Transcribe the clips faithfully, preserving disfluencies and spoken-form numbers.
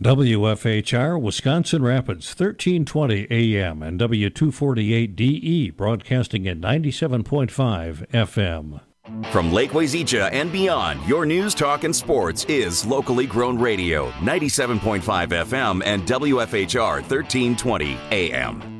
W F H R, Wisconsin Rapids, thirteen twenty A M and W two forty-eight D E, broadcasting at ninety-seven point five F M. From Lake Wazeecha and beyond, your news, talk, and sports is locally grown radio, ninety-seven point five F M and W F H R, thirteen twenty A M.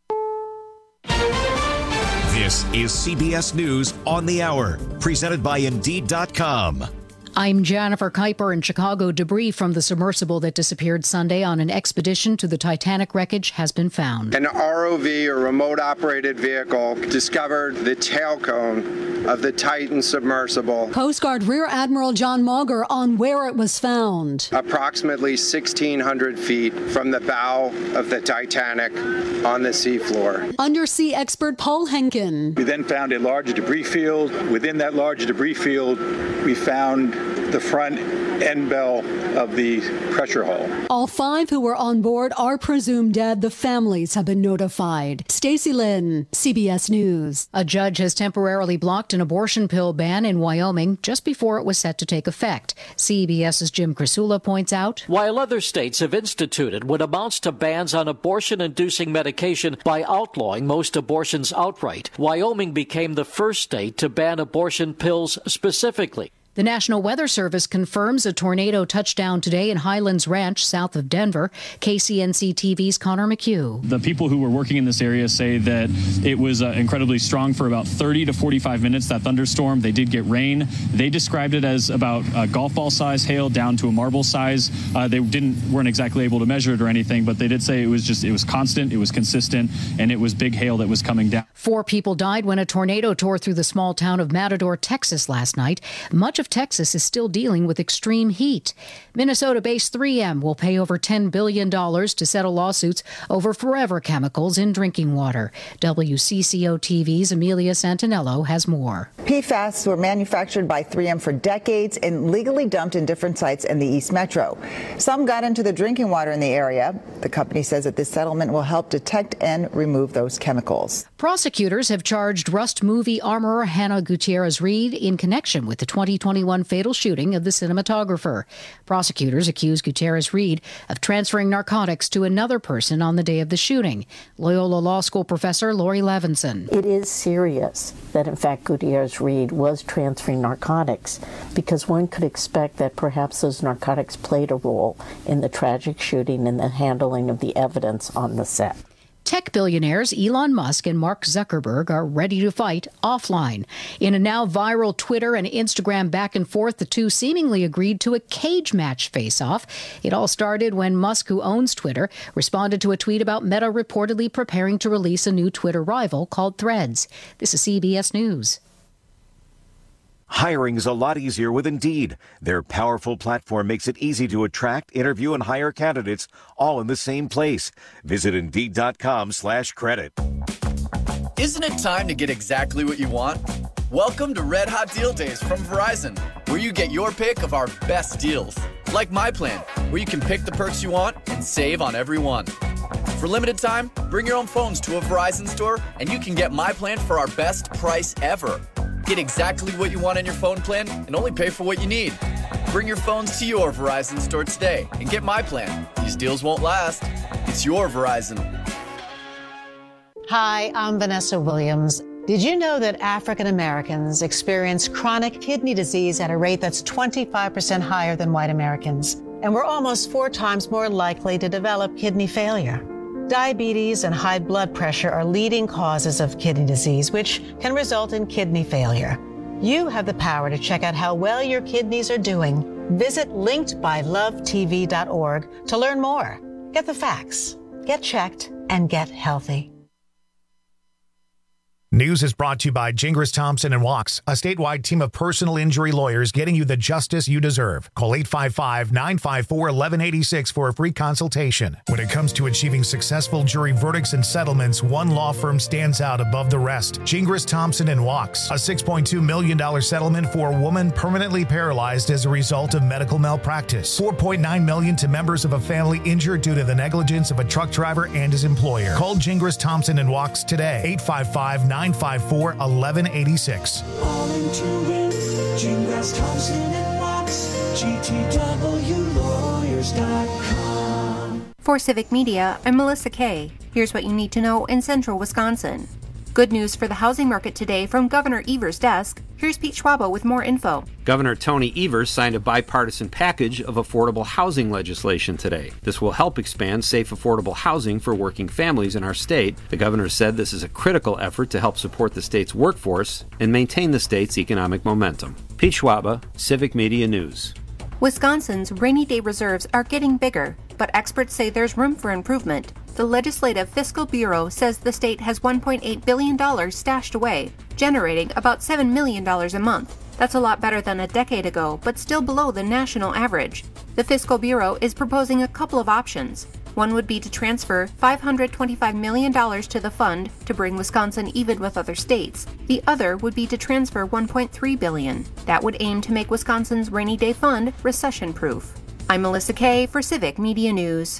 This is C B S News on the Hour, presented by Indeed dot com. I'm Jennifer Kuiper in Chicago. Debris from the submersible that disappeared Sunday on an expedition to the Titanic wreckage has been found. An R O V, or remote-operated vehicle, discovered the tail cone of the Titan submersible. Coast Guard Rear Admiral John Mauger on where it was found. Approximately sixteen hundred feet from the bow of the Titanic on the seafloor. Undersea expert Paul Henkin. We then found a large debris field. Within that large debris field, we found the front end bell of the pressure hull. All five who were on board are presumed dead. The families have been notified. Stacey Lynn, C B S News. A judge has temporarily blocked an abortion pill ban in Wyoming just before it was set to take effect. CBS's Jim Krasula points out, while other states have instituted what amounts to bans on abortion-inducing medication by outlawing most abortions outright, Wyoming became the first state to ban abortion pills specifically. The National Weather Service confirms a tornado touchdown today in Highlands Ranch, south of Denver. K C N C T V's Connor McHugh. The people who were working in this area say that it was uh, incredibly strong for about thirty to forty-five minutes, that thunderstorm. They did get rain. They described it as about a golf ball size hail down to a marble size. Uh, they didn't weren't exactly able to measure it or anything, but they did say it was just it was constant, it was consistent, and it was big hail that was coming down. Four people died when a tornado tore through the small town of Matador, Texas last night. Much of Texas is still dealing with extreme heat. Minnesota-based three M will pay over ten billion dollars to settle lawsuits over forever chemicals in drinking water. W C C O T V's Amelia Santinello has more. P FAS were manufactured by three M for decades and legally dumped in different sites in the East Metro. Some got into the drinking water in the area. The company says that this settlement will help detect and remove those chemicals. Prosecutors have charged Rust movie armorer Hannah Gutierrez-Reed in connection with the twenty twenty-one fatal shooting of the cinematographer. Prosecutors accuse Gutierrez-Reed of transferring narcotics to another person on the day of the shooting. Loyola Law School professor Lori Levinson. It is serious that, in fact, Gutierrez-Reed was transferring narcotics, because one could expect that perhaps those narcotics played a role in the tragic shooting and the handling of the evidence on the set. Tech billionaires Elon Musk and Mark Zuckerberg are ready to fight offline. In a now viral Twitter and Instagram back and forth, the two seemingly agreed to a cage match face-off. It all started when Musk, who owns Twitter, responded to a tweet about Meta reportedly preparing to release a new Twitter rival called Threads. This is C B S News. Hiring is a lot easier with Indeed. Their powerful platform makes it easy to attract, interview, and hire candidates all in the same place. Visit Indeed dot com slash credit. Isn't it time to get exactly what you want? Welcome to Red Hot Deal Days from Verizon, where you get your pick of our best deals. Like My Plan, where you can pick the perks you want and save on every one. For limited time, bring your own phones to a Verizon store and you can get My Plan for our best price ever. Get exactly what you want on your phone plan and only pay for what you need. Bring your phones to your Verizon store today and get My Plan. These deals won't last. It's your Verizon. Hi, I'm Vanessa Williams. Did you know that African Americans experience chronic kidney disease at a rate that's twenty-five percent higher than white Americans? And we're almost four times more likely to develop kidney failure. Diabetes and high blood pressure are leading causes of kidney disease, which can result in kidney failure. You have the power to check out how well your kidneys are doing. Visit linked by love t v dot org to learn more. Get the facts, get checked, and get healthy. News is brought to you by Gingras Thompson and Walks, a statewide team of personal injury lawyers getting you the justice you deserve. Call eight five five, nine five four, one one eight six for a free consultation. When it comes to achieving successful jury verdicts and settlements, one law firm stands out above the rest. Gingras Thompson and Walks, a six point two million dollars settlement for a woman permanently paralyzed as a result of medical malpractice. four point nine million dollars to members of a family injured due to the negligence of a truck driver and his employer. Call Gingras Thompson and Walks today. eight five five, nine five four, one one eight six. All into it, Gingras Thompson and Walks, G T W lawyers dot com. For Civic Media, I'm Melissa Kay. Here's what you need to know in central Wisconsin. Good news for the housing market today from Governor Evers' desk. Here's Pete Schwabo with more info. Governor Tony Evers signed a bipartisan package of affordable housing legislation today. This will help expand safe, affordable housing for working families in our state. The governor said this is a critical effort to help support the state's workforce and maintain the state's economic momentum. Pete Schwaba, Civic Media News. Wisconsin's rainy day reserves are getting bigger, but experts say there's room for improvement. The Legislative Fiscal Bureau says the state has one point eight billion dollars stashed away, generating about seven million dollars a month. That's a lot better than a decade ago, but still below the national average. The Fiscal Bureau is proposing a couple of options. One would be to transfer five hundred twenty-five million dollars to the fund to bring Wisconsin even with other states. The other would be to transfer one point three billion dollars. That would aim to make Wisconsin's rainy day fund recession-proof. I'm Melissa Kay for Civic Media News.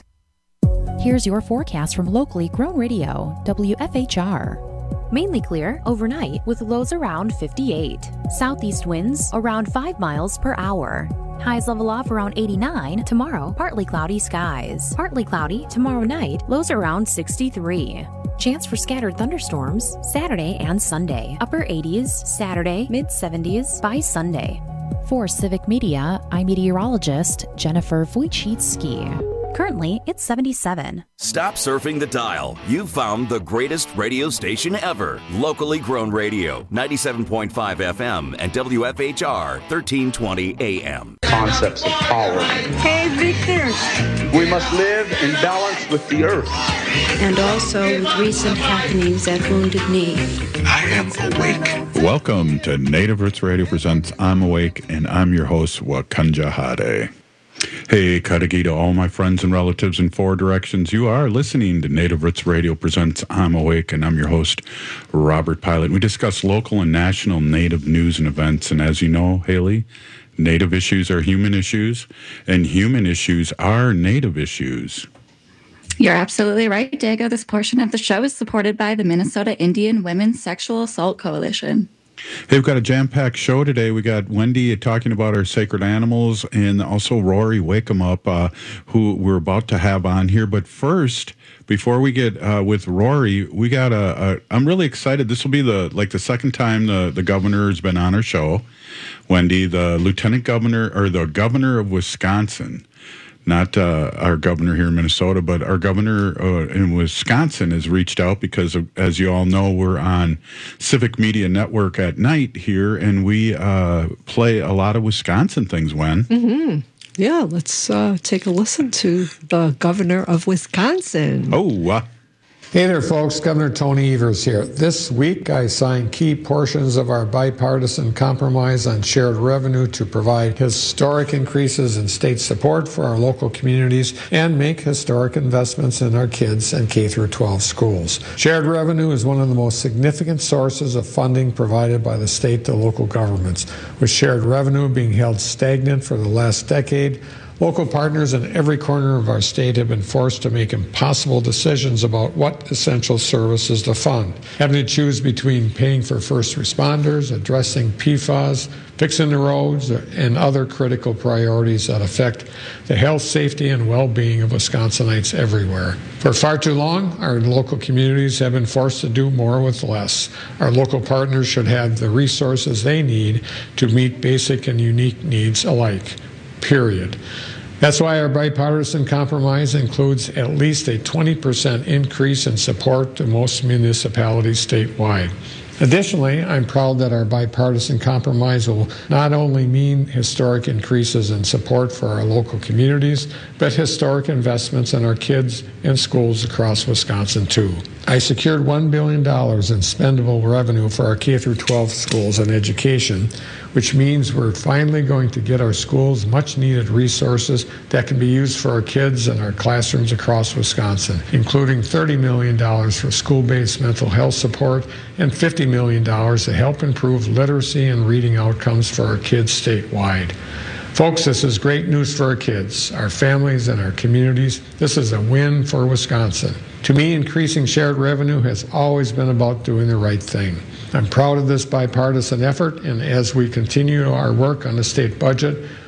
Here's your forecast from locally grown radio, W F H R. Mainly clear overnight with lows around fifty-eight. Southeast winds around five miles per hour. Highs level off around eighty-nine. Tomorrow, partly cloudy skies. Partly cloudy tomorrow night, lows around sixty-three. Chance for scattered thunderstorms Saturday and Sunday. Upper eighties Saturday, mid seventies by Sunday. For Civic Media, I'm meteorologist Jennifer Wojcicki. Currently, it's seventy-seven. Stop surfing the dial. You've found the greatest radio station ever. Locally grown radio, ninety-seven point five F M and W F H R, thirteen twenty A M. Concepts of power. Hey, Victor. We must live in balance with the earth. And also with recent happenings at Wounded Knee. I am awake. Welcome to Native Roots Radio Presents I'm Awake, and I'm your host, Wakanja Hade. Hey, Kadagi to all my friends and relatives in four directions. You are listening to Native Roots Radio Presents I'm Awake, and I'm your host, Robert Pilot. We discuss local and national Native news and events, and as you know, Haley, Native issues are human issues, and human issues are Native issues. You're absolutely right, Dago. This portion of the show is supported by the Minnesota Indian Women's Sexual Assault Coalition. Hey, we've got a jam-packed show today. We got Wendy talking about our sacred animals, and also Rory Wakeham Up, uh, who we're about to have on here. But first, before we get uh, with Rory, we got a, a. I'm really excited. This will be the like the second time the the governor has been on our show. Wendy, the lieutenant governor or the governor of Wisconsin. Not uh, our governor here in Minnesota, but our governor uh, in Wisconsin has reached out because, of, as you all know, we're on Civic Media Network at night here, and we uh, play a lot of Wisconsin things, Wen. Mm-hmm. Yeah, let's uh, take a listen to the governor of Wisconsin. Oh, uh, Hey there, folks. Governor Tony Evers here. This week, I signed key portions of our bipartisan compromise on shared revenue to provide historic increases in state support for our local communities and make historic investments in our kids and K through twelve schools. Shared revenue is one of the most significant sources of funding provided by the state to local governments. With shared revenue being held stagnant for the last decade, local partners in every corner of our state have been forced to make impossible decisions about what essential services to fund, having to choose between paying for first responders, addressing P FAS, fixing the roads, and other critical priorities that affect the health, safety, and well-being of Wisconsinites everywhere. For far too long, our local communities have been forced to do more with less. Our local partners should have the resources they need to meet basic and unique needs alike. Period. That's why our bipartisan compromise includes at least a twenty percent increase in support to most municipalities statewide. Additionally, I'm proud that our bipartisan compromise will not only mean historic increases in support for our local communities, but historic investments in our kids and schools across Wisconsin, too. I secured one billion dollars in spendable revenue for our K through twelve schools and education, which means we're finally going to get our schools much-needed resources that can be used for our kids and our classrooms across Wisconsin, including thirty million dollars for school-based mental health support and fifty million dollars to help improve literacy and reading outcomes for our kids statewide. Folks, this is great news for our kids, our families, and our communities. This is a win for Wisconsin. To me, increasing shared revenue has always been about doing the right thing. I'm proud of this bipartisan effort, and as we continue our work on the state budget,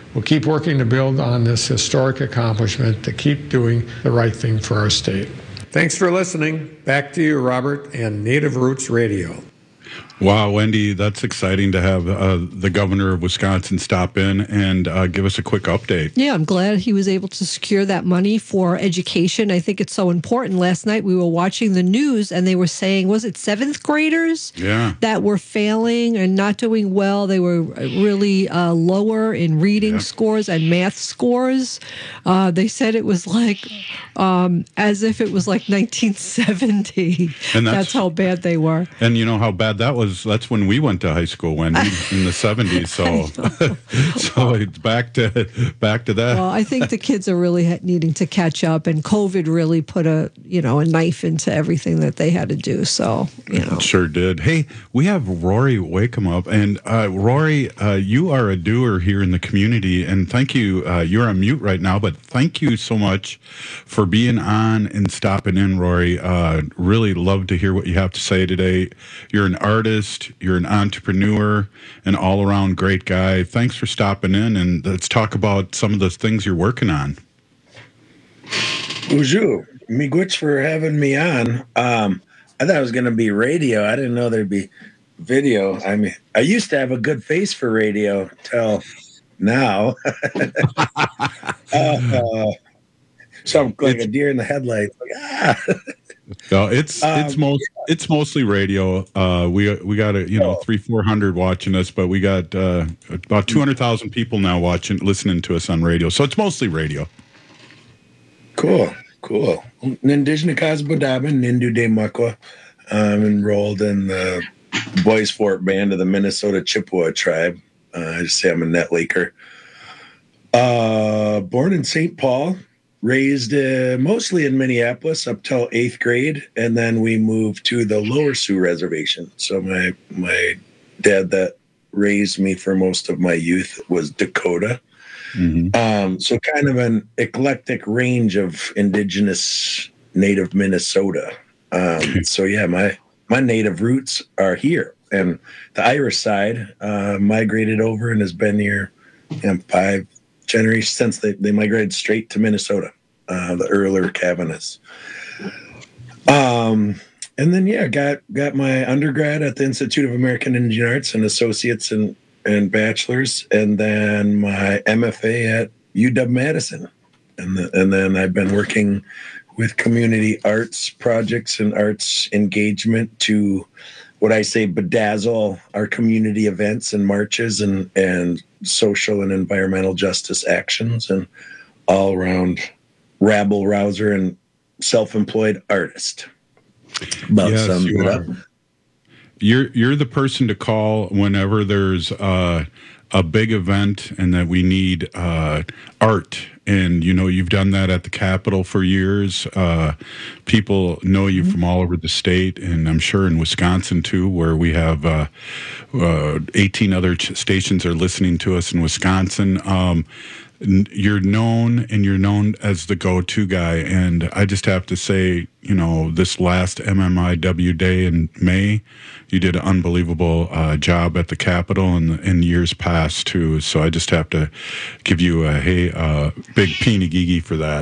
We'll keep working to build on this historic accomplishment to keep doing the right thing for our state. Thanks for listening. Back to you, Robert, and Native Roots Radio. Wow, Wendy, that's exciting to have uh, the governor of Wisconsin stop in and uh, give us a quick update. Yeah, I'm glad he was able to secure that money for education. I think it's so important. Last night we were watching the news and they were saying, was it seventh graders yeah. that were failing and not doing well? They were really uh, lower in reading yeah. scores and math scores. Uh, they said it was like um, as if it was like nineteen seventy. And that's, that's how bad they were. And you know how bad that was? That's when we went to high school, Wendy, in the seventies. So, so it's back to back to that. Well, I think the kids are really needing to catch up, and COVID really put a you know a knife into everything that they had to do. So, you know, it sure did. Hey, we have Rory Wakeham up, and uh, Rory, uh, you are a doer here in the community, and thank you. Uh, you're on mute right now, but thank you so much for being on and stopping in, Rory. Uh, really love to hear what you have to say today. You're an artist. You're an entrepreneur, an all-around great guy. Thanks for stopping in, and let's talk about some of the things you're working on. Bonjour. Miigwech for having me on. Um, I thought it was going to be radio. I didn't know there'd be video. I mean, I used to have a good face for radio till now. uh, so I'm like it's, a deer in the headlights. Like, ah. No, it's um, it's most it's mostly radio. Uh, we we got a, you know three four hundred watching us, but we got uh, about two hundred thousand people now watching listening to us on radio. So it's mostly radio. Cool, cool. Nindijna Kasbodabin, Nindu De Makwa. I'm enrolled in the Boys Fort Band of the Minnesota Chippewa tribe. Uh, I just say I'm a net leaker. Uh, born in Saint Paul. Raised uh, mostly in Minneapolis up till eighth grade, and then we moved to the Lower Sioux Reservation. So my my dad that raised me for most of my youth was Dakota. Mm-hmm. Um, so kind of an eclectic range of indigenous native Minnesota. Um, so yeah, my my native roots are here, and the Irish side uh, migrated over and has been here you know, five. generations since they, they migrated straight to Minnesota, uh, the earlier Kavanaghs. Um, and then, yeah, got got my undergrad at the Institute of American Indian Arts and associates and, and bachelor's, and then my M F A at U W-Madison. And, the, and then I've been working with community arts projects and arts engagement to what I say bedazzle our community events and marches and, and social and environmental justice actions, and all around rabble rouser and self-employed artist. About yes, sums you it are. up. You're you're the person to call whenever there's uh, a big event and that we need uh, art. And, you know, you've done that at the Capitol for years. Uh, people know you mm-hmm. from all over the state, and I'm sure in Wisconsin, too, where we have uh, uh, eighteen other ch- stations are listening to us in Wisconsin. Um, you're known, and you're known as the go-to guy. And I just have to say, you know, this last M M I W Day in May, you did an unbelievable uh, job at the Capitol and in years past, too. So I just have to give you a, hey, uh, big peeny-gigi for that.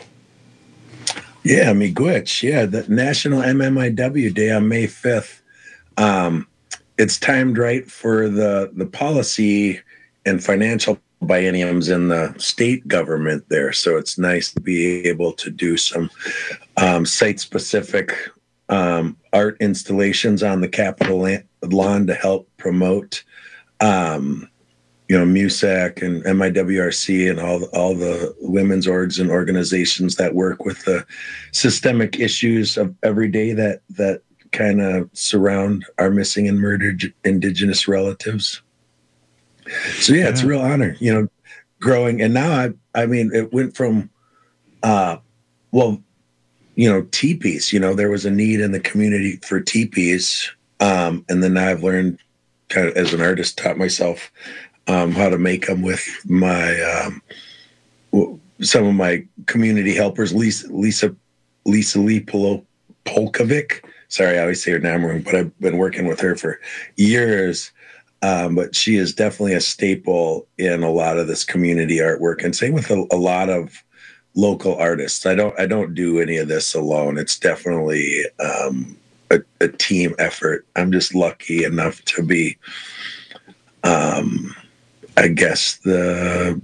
Yeah, miigwech. Yeah, the National M M I W Day on May fifth. Um, it's timed right for the, the policy and financial bienniums in the state government there. So it's nice to be able to do some um, site-specific um, art installations on the Capitol lawn to help promote, um, you know, MUSAC and M I W R C and all, all the women's orgs and organizations that work with the systemic issues of every day that, that kind of surround our missing and murdered Indigenous relatives. So yeah, it's a real honor, you know, growing. And now I, I mean, it went from, uh, well, you know, teepees, you know, there was a need in the community for teepees. Um, and then I've learned kind of as an artist, taught myself, um, how to make them with my, um, some of my community helpers, Lisa, Lisa, Lisa Lee Polo, Polkovic. Sorry, I always say her name wrong, but I've been working with her for years. Um, but she is definitely a staple in a lot of this community artwork, and same with a, a lot of local artists. I don't I don't do any of this alone. It's definitely um, a, a team effort. I'm just lucky enough to be, um, I guess the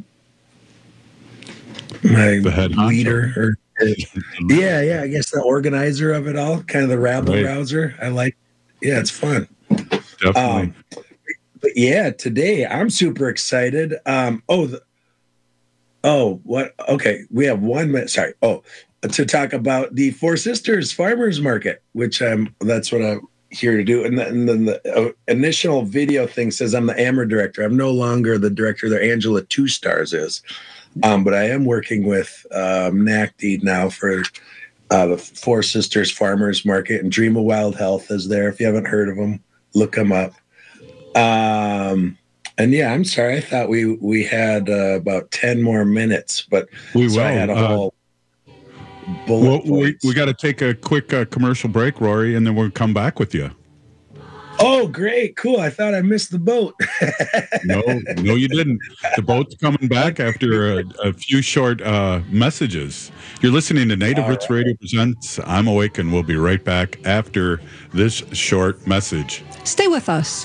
my the head leader or yeah yeah I guess the organizer of it all, kind of the rabble right. rouser. I like yeah it's fun. Definitely. Um, but yeah, today I'm super excited. Um, oh the, Oh, what? Okay, we have one minute. Sorry. Oh, to talk about the Four Sisters Farmers Market, which I'm. That's what I'm here to do. And, the, and then the uh, initial video thing says I'm the A M R director. I'm no longer the director there. Angela Two Stars is, um, but I am working with um, N A C D now for uh, the Four Sisters Farmers Market, and Dream of Wild Health is there. If you haven't heard of them, look them up. Um. And yeah, I'm sorry. I thought we we had uh, about ten more minutes, but we so will. I had a uh, whole bullet well, we points. we got to take a quick uh, commercial break, Rory, and then we'll come back with you. Oh, great, cool! I thought I missed the boat. no, no, you didn't. The boat's coming back after a, a few short uh, messages. You're listening to Native All Roots right. Radio Presents I'm Awake, and we'll be right back after this short message. Stay with us.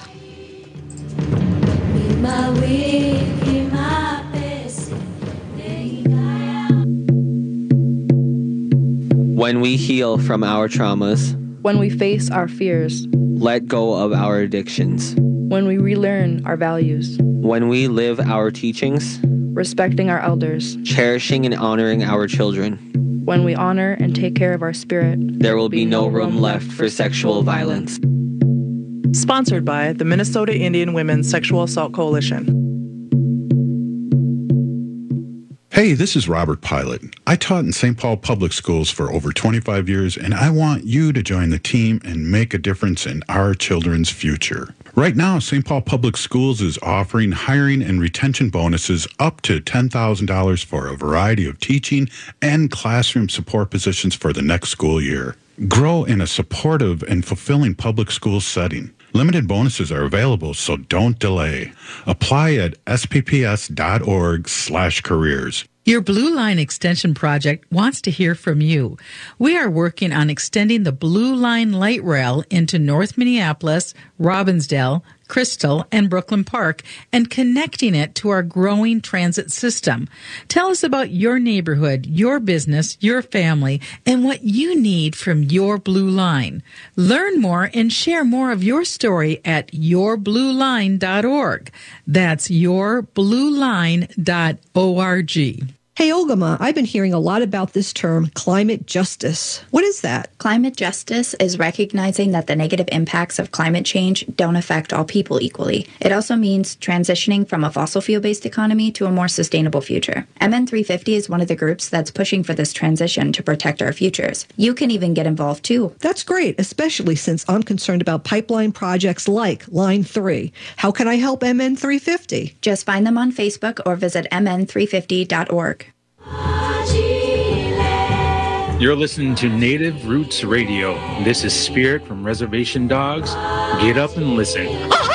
When we heal from our traumas, when we face our fears, let go of our addictions, when we relearn our values, when we live our teachings, respecting our elders, cherishing and honoring our children, when we honor and take care of our spirit, there will be no room left for sexual violence. Sponsored by the Minnesota Indian Women's Sexual Assault Coalition. Hey, this is Robert Pilot. I taught in Saint Paul Public Schools for over twenty-five years, and I want you to join the team and make a difference in our children's future. Right now, Saint Paul Public Schools is offering hiring and retention bonuses up to ten thousand dollars for a variety of teaching and classroom support positions for the next school year. Grow in a supportive and fulfilling public school setting. Limited bonuses are available, so don't delay. Apply at s p p s dot org slash careers. Your Blue Line Extension Project wants to hear from you. We are working on extending the Blue Line light rail into North Minneapolis, Robbinsdale, Crystal, and Brooklyn Park, and connecting it to our growing transit system. Tell us about your neighborhood, your business, your family, and what you need from your Blue Line. Learn more and share more of your story at your blue line dot org. That's your blue line dot org. Hey, Olgama, I've been hearing a lot about this term, climate justice. What is that? Climate justice is recognizing that the negative impacts of climate change don't affect all people equally. It also means transitioning from a fossil fuel-based economy to a more sustainable future. M N three fifty is one of the groups that's pushing for this transition to protect our futures. You can even get involved too. That's great, especially since I'm concerned about pipeline projects like Line three. How can I help M N three fifty? Just find them on Facebook or visit m n three fifty dot org. You're listening to Native Roots Radio. This is Spirit from Reservation Dogs. Get up and listen.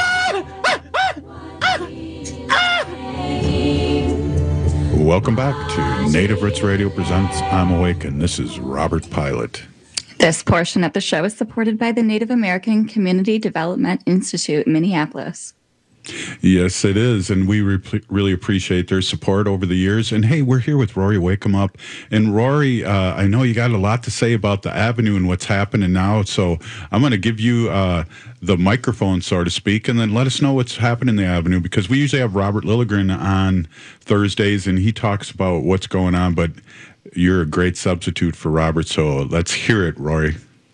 Welcome back to Native Roots Radio Presents I'm Awake, and this is Robert Pilot. This portion of the show is supported by the Native American Community Development Institute in Minneapolis. Yes, it is, and we re- really appreciate their support over the years. And hey, we're here with Rory Wake 'em Up. And Rory, uh, I know you got a lot to say about the Avenue and what's happening now, so I'm going to give you uh, the microphone, so to speak, and then let us know what's happening in the Avenue, because we usually have Robert Lilligren on Thursdays, and he talks about what's going on, but you're a great substitute for Robert, so let's hear it, Rory.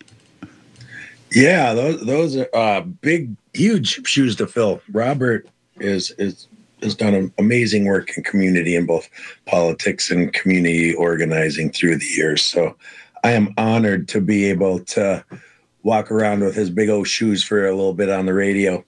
Yeah, those those are uh, big, huge shoes to fill. Robert is is has done amazing work in community in both politics and community organizing through the years. So I am honored to be able to walk around with his big old shoes for a little bit on the radio.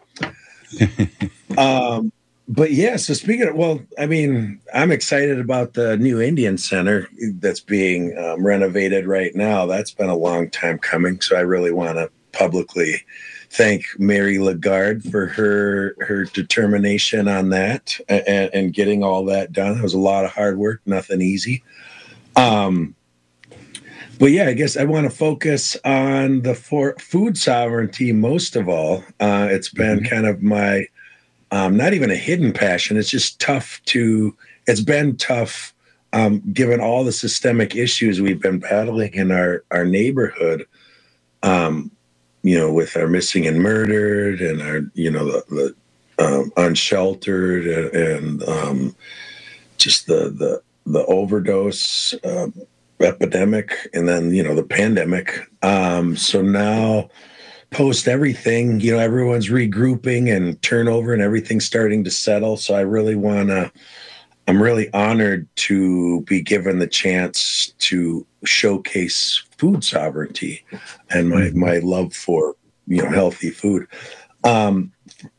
um, but yeah, so speaking of, well, I mean, I'm excited about the new Indian Center that's being um, renovated right now. That's been a long time coming. So I really want to publicly thank Mary Lagarde for her her determination on that and, and getting all that done. It was a lot of hard work, nothing easy. Um, but yeah, I guess I want to focus on the for, food sovereignty most of all. Uh, it's been mm-hmm. kind of my, um, not even a hidden passion. It's just tough to, it's been tough um, given all the systemic issues we've been battling in our, our neighborhood. Um, you know, with our missing and murdered and our, you know, the, the um, unsheltered and, and um, just the, the, the overdose um, epidemic and then, you know, the pandemic. Um, so now post everything, you know, everyone's regrouping and turnover and everything's starting to settle. So I really want to, I'm really honored to be given the chance to showcase food sovereignty and my, my love for, you know, healthy food. Um,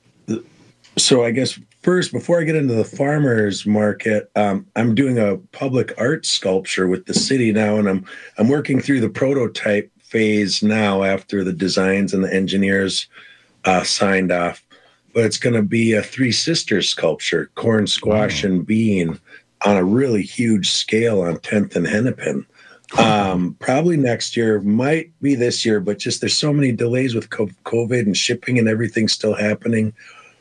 so I guess first, before I get into the farmers market, um, I'm doing a public art sculpture with the city now, and I'm I'm working through the prototype phase now after the designs and the engineers uh, signed off. But it's going to be a Three Sisters sculpture, corn, squash, wow. and bean on a really huge scale on tenth and Hennepin. Um, probably next year, might be this year, but just there's so many delays with COVID and shipping and everything still happening.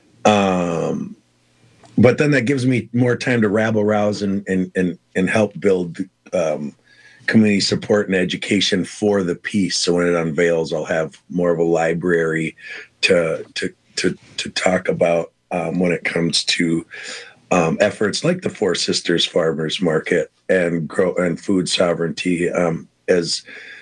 Um, but then that gives me more time to rabble rouse and and and, and help build um, community support and education for the piece. So when it unveils, I'll have more of a library to to to to talk about um, when it comes to um, efforts like the Four Sisters Farmers Market and grow and food sovereignty um, as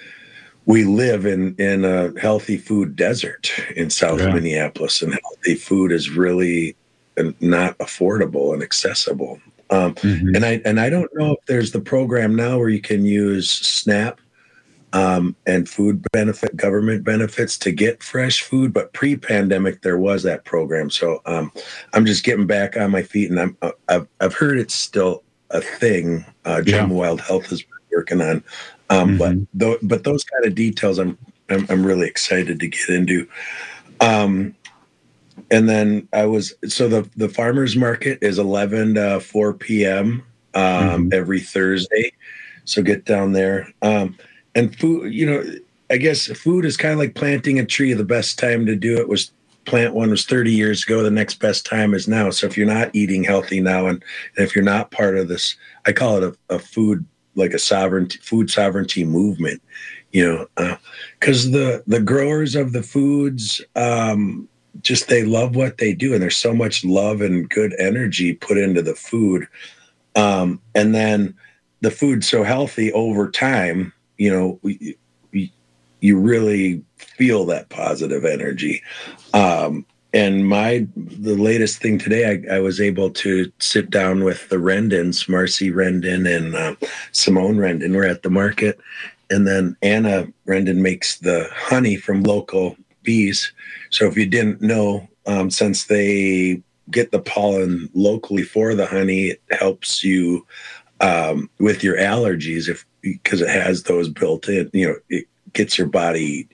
we live in, in a healthy food desert in South yeah. Minneapolis, and healthy food is really not affordable and accessible. Um, mm-hmm. And I and I don't know if there's the program now where you can use SNAP um, and food benefit, government benefits to get fresh food, but pre-pandemic there was that program. So um, I'm just getting back on my feet, and I'm I've, I've heard it's still a thing. Uh, Jim yeah. Wild Health has been working on. Um, mm-hmm. But th- but those kind of details, I'm, I'm I'm really excited to get into. Um, and then I was so the the farmers market is eleven to four p.m. Um, mm-hmm. every Thursday. So get down there. Um, and food, you know, I guess food is kind of like planting a tree. The best time to do it was plant one was thirty years ago. The next best time is now. So if you're not eating healthy now, and, and if you're not part of this, I call it a, a food. like a sovereignty, food sovereignty movement, you know, because uh, the, the growers of the foods, um, just they love what they do. And there's so much love and good energy put into the food. Um, and then the food's so healthy over time, you know, we, we, you really feel that positive energy. Um, And my the latest thing today, I, I was able to sit down with the Rendons, Marcy Rendon and uh, Simone Rendon. We're at the market. And then Anna Rendon makes the honey from local bees. So if you didn't know, um, since they get the pollen locally for the honey, it helps you um, with your allergies if because it has those built in. You know, it gets your body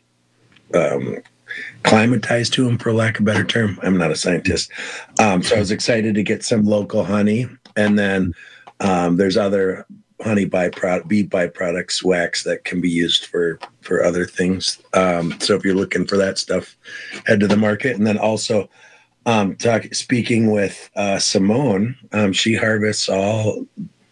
um climatized to them, for lack of a better term. I'm not a scientist. Um, so I was excited to get some local honey. And then um, there's other honey byproduct, bee byproducts, wax that can be used for, for other things. Um, so if you're looking for that stuff, head to the market. And then also um, talk, speaking with uh, Simone, um, she harvests all,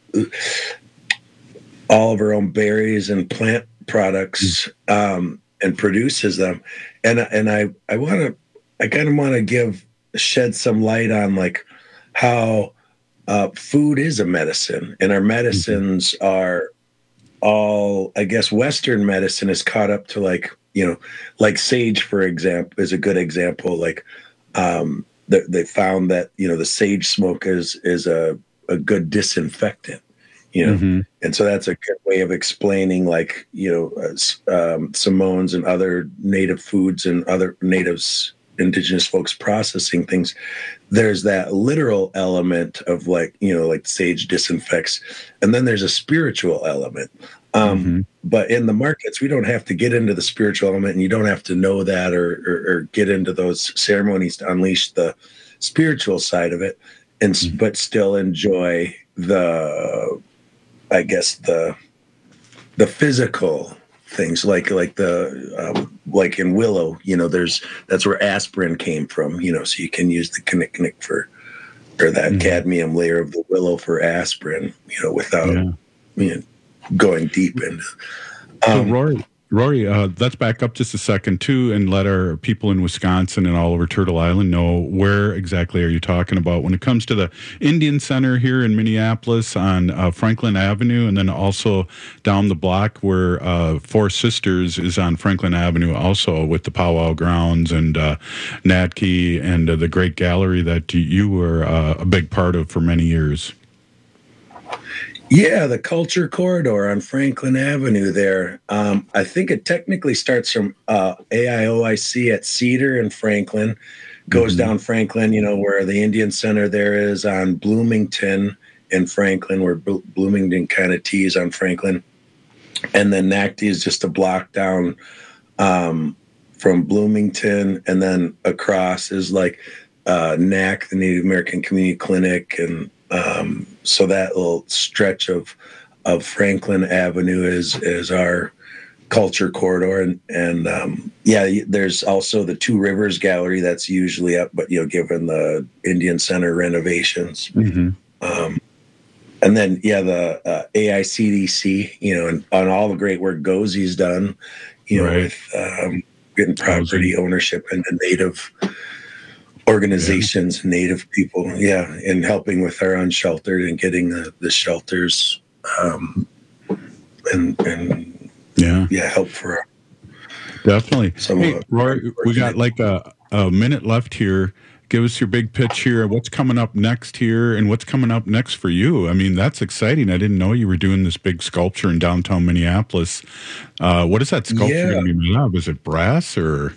all of her own berries and plant products um, and produces them. And and I, I want to, I kind of want to give, shed some light on like how uh, food is a medicine, and our medicines mm-hmm. are all, I guess, Western medicine is caught up to like, you know, like sage, for example, is a good example. Like um, they, they found that, you know, the sage smoke is, is a, a good disinfectant. You know, mm-hmm. and so that's a good way of explaining, like, you know, uh, um, Simone's and other native foods and other natives indigenous folks processing things, there's that literal element of like, you know, like sage disinfects, and then there's a spiritual element. Um, mm-hmm. But in the markets, we don't have to get into the spiritual element, and you don't have to know that or, or, or get into those ceremonies to unleash the spiritual side of it, and mm-hmm. but still enjoy the, I guess the the physical things like like the um, like in willow, you know, there's that's where aspirin came from, you know, so you can use the kinnikinnick for or that mm-hmm. cadmium layer of the willow for aspirin, you know, without yeah. you know, going deep into. Um, so Rory, Rory, uh, let's back up just a second too, and let our people in Wisconsin and all over Turtle Island know where exactly are you talking about when it comes to the Indian Center here in Minneapolis on uh, Franklin Avenue, and then also down the block where uh, Four Sisters is on Franklin Avenue, also with the powwow grounds and uh, Natke and uh, the great gallery that you were uh, a big part of for many years. Yeah, the Culture Corridor on Franklin Avenue there. Um, I think it technically starts from uh, A I O I C at Cedar and Franklin, goes mm-hmm. down Franklin, you know, where the Indian Center there is on Bloomington in Franklin, where Blo- Bloomington kind of tees on Franklin. And then Natke is just a block down um, from Bloomington, and then across is like uh, N A C, the Native American Community Clinic, and Um, so that little stretch of of Franklin Avenue is is our Culture Corridor, and and um, yeah, there's also the Two Rivers Gallery that's usually up, but you know, given the Indian Center renovations, mm-hmm. um, and then yeah, the uh, A I C D C, you know, and on all the great work Gozi's done, you know, right. with um, getting property ownership into Native organizations, yeah. Native people, yeah, and helping with our unsheltered and getting the, the shelters, um, and and yeah, yeah, help for definitely. Some hey, Roy, we got like a, a minute left here. Give us your big pitch here. What's coming up next here, and what's coming up next for you? I mean, that's exciting. I didn't know you were doing this big sculpture in downtown Minneapolis. Uh, what is that sculpture yeah. going to be made of? Is it brass or?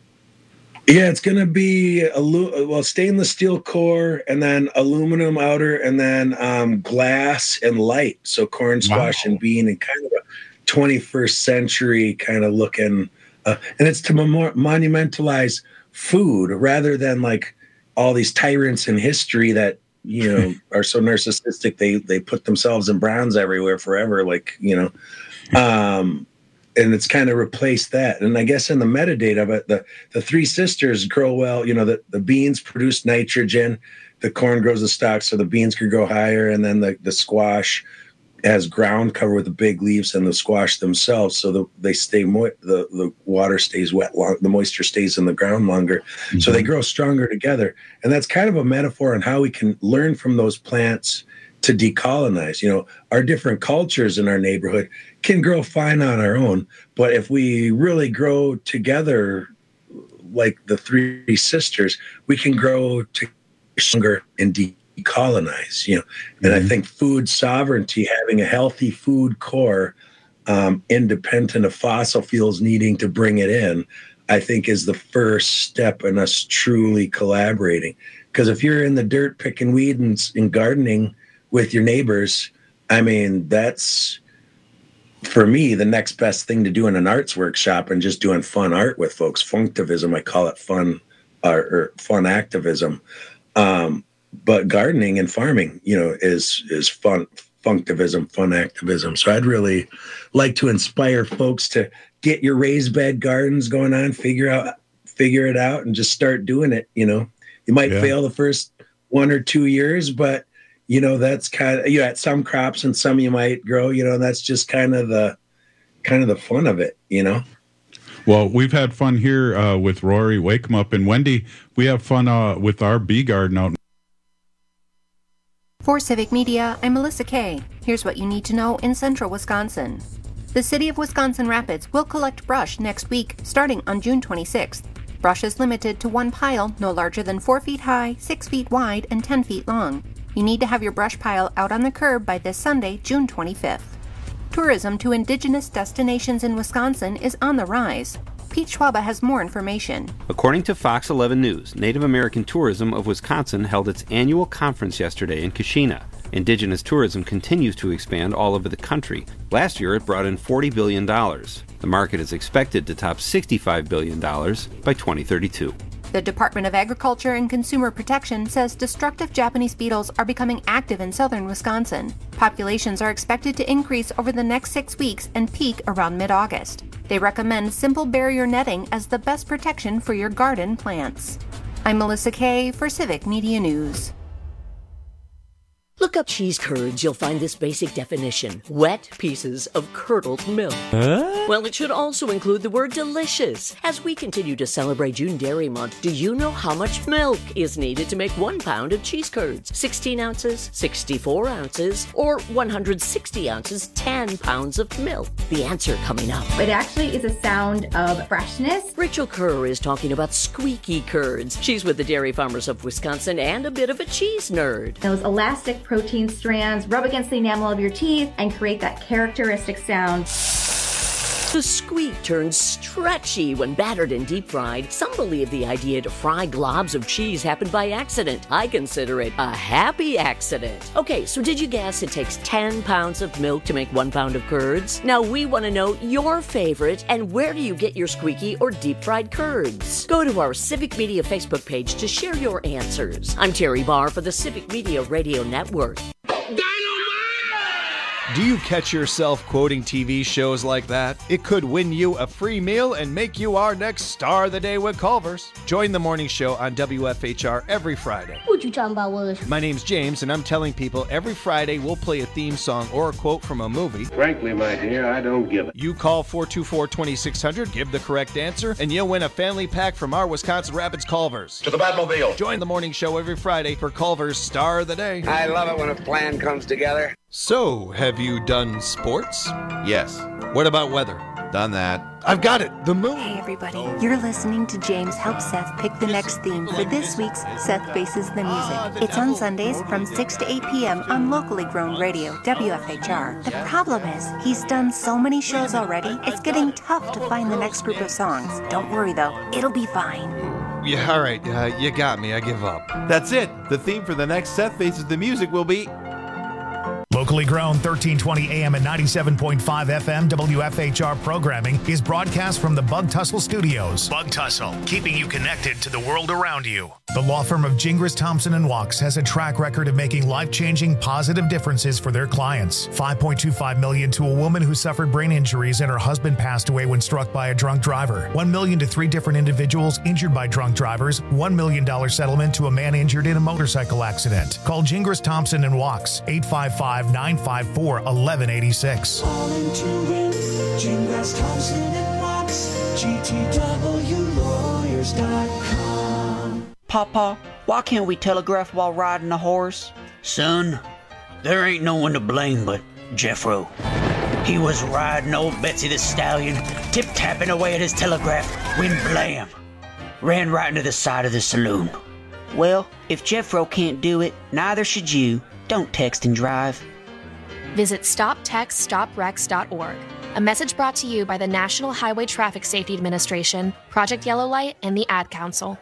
Yeah, it's going to be alu- well stainless steel core, and then aluminum outer, and then um, glass and light. So corn, squash, wow. and bean, and kind of a twenty-first century kind of looking. Uh, and it's to mem- monumentalize food rather than like all these tyrants in history that, you know, are so narcissistic. They they put themselves in bronze everywhere forever, like, you know. Um, And it's kind of replaced that. And I guess in the metadata of it, the, the three sisters grow well. You know, the, the beans produce nitrogen, the corn grows the stalks, so the beans could grow higher. And then the, the squash has ground cover with the big leaves, and the squash themselves, so the, they stay mo- the, the water stays wet, long, the moisture stays in the ground longer. Mm-hmm. So they grow stronger together. And that's kind of a metaphor on how we can learn from those plants to decolonize. You know, our different cultures in our neighborhood can grow fine on our own, but if we really grow together like the three sisters, we can grow together and decolonize, you know. And mm-hmm. I think food sovereignty, having a healthy food core, um, independent of fossil fuels needing to bring it in, I think is the first step in us truly collaborating. Because if you're in the dirt picking weeds and gardening with your neighbors, I mean, that's, for me, the next best thing to do in an arts workshop and just doing fun art with folks. Funktivism, I call it fun, uh, or fun activism. Um, but gardening and farming, you know, is is fun, funktivism, fun activism. So I'd really like to inspire folks to get your raised bed gardens going on, figure out, figure it out, and just start doing it. You know, you might yeah. fail the first one or two years, but you know, that's kind of, you know, at some crops and some you might grow, you know, that's just kind of the, kind of the fun of it, you know? Well, we've had fun here uh, with Rory Wakeup, and Wendy, we have fun uh, with our bee garden out. For Civic Media, I'm Melissa Kay. Here's what you need to know in central Wisconsin. The city of Wisconsin Rapids will collect brush next week, starting on June twenty-sixth. Brush is limited to one pile, no larger than four feet high, six feet wide, and ten feet long. You need to have your brush pile out on the curb by this Sunday, June twenty-fifth. Tourism to indigenous destinations in Wisconsin is on the rise. Pete Schwaba has more information. According to Fox eleven News, Native American Tourism of Wisconsin held its annual conference yesterday in Keshena. Indigenous tourism continues to expand all over the country. Last year, it brought in forty billion dollars. The market is expected to top sixty-five billion dollars by twenty thirty-two. The Department of Agriculture and Consumer Protection says destructive Japanese beetles are becoming active in southern Wisconsin. Populations are expected to increase over the next six weeks and peak around mid-August. They recommend simple barrier netting as the best protection for your garden plants. I'm Melissa Kay for Civic Media News. Look up cheese curds, you'll find this basic definition: wet pieces of curdled milk. Huh? Well, it should also include the word delicious. As we continue to celebrate June Dairy Month, do you know how much milk is needed to make one pound of cheese curds? sixteen ounces, sixty-four ounces, or one hundred sixty ounces, ten pounds of milk? The answer coming up. It actually is a sound of freshness. Rachel Kerr is talking about squeaky curds. She's with the Dairy Farmers of Wisconsin and a bit of a cheese nerd. Those elastic protein strands rub against the enamel of your teeth and create that characteristic sound. The squeak turns stretchy when battered and deep fried. Some believe the idea to fry globs of cheese happened by accident. I consider it a happy accident. Okay, so did you guess it takes ten pounds of milk to make one pound of curds? Now we want to know your favorite and where do you get your squeaky or deep fried curds? Go to our Civic Media Facebook page to share your answers. I'm Terry Barr for the Civic Media Radio Network. Do you catch yourself quoting T V shows like that? It could win you a free meal and make you our next star of the day with Culver's. Join the morning show on W F H R every Friday. What you talking about, Willis? My name's James, and I'm telling people every Friday we'll play a theme song or a quote from a movie. Frankly, my dear, I don't give it. You call four two four, two six zero zero, give the correct answer, and you'll win a family pack from our Wisconsin Rapids Culver's. To the Batmobile. Join the morning show every Friday for Culver's Star of the Day. I love it when a plan comes together. So, have you done sports? Yes. What about weather? Done that. I've got it. The moon. Hey everybody, you're listening to James help Seth pick the next theme for this week's Seth Faces the Music. It's on Sundays from six to eight p.m. on locally grown radio, W F H R. The problem is, he's done so many shows already, it's getting tough to find the next group of songs. Don't worry though, it'll be fine. Yeah, all right. Uh, you got me. I give up. That's it. The theme for the next Seth Faces the Music will be... Locally grown thirteen twenty A M and ninety-seven point five F M W F H R programming is broadcast from the Bug Tussle Studios. Bug Tussle, keeping you connected to the world around you. The law firm of Gingras, Thompson and Wachs has a track record of making life-changing positive differences for their clients. five point two five million dollars to a woman who suffered brain injuries and her husband passed away when struck by a drunk driver. one million dollars to three different individuals injured by drunk drivers. one million dollars settlement to a man injured in a motorcycle accident. Call Gingras, Thompson and Wachs, eight five five, nine five four, one one eight six. All into it, Gingras, Thompson and Wachs, G T W lawyers dot com. Papa, why can't we telegraph while riding a horse? Son, there ain't no one to blame but Jeffro. He was riding old Betsy the Stallion, tip-tapping away at his telegraph, when blam, ran right into the side of the saloon. Well, if Jeffro can't do it, neither should you. Don't text and drive. Visit stop text stop wrecks dot org. A message brought to you by the National Highway Traffic Safety Administration, Project Yellow Light, and the Ad Council.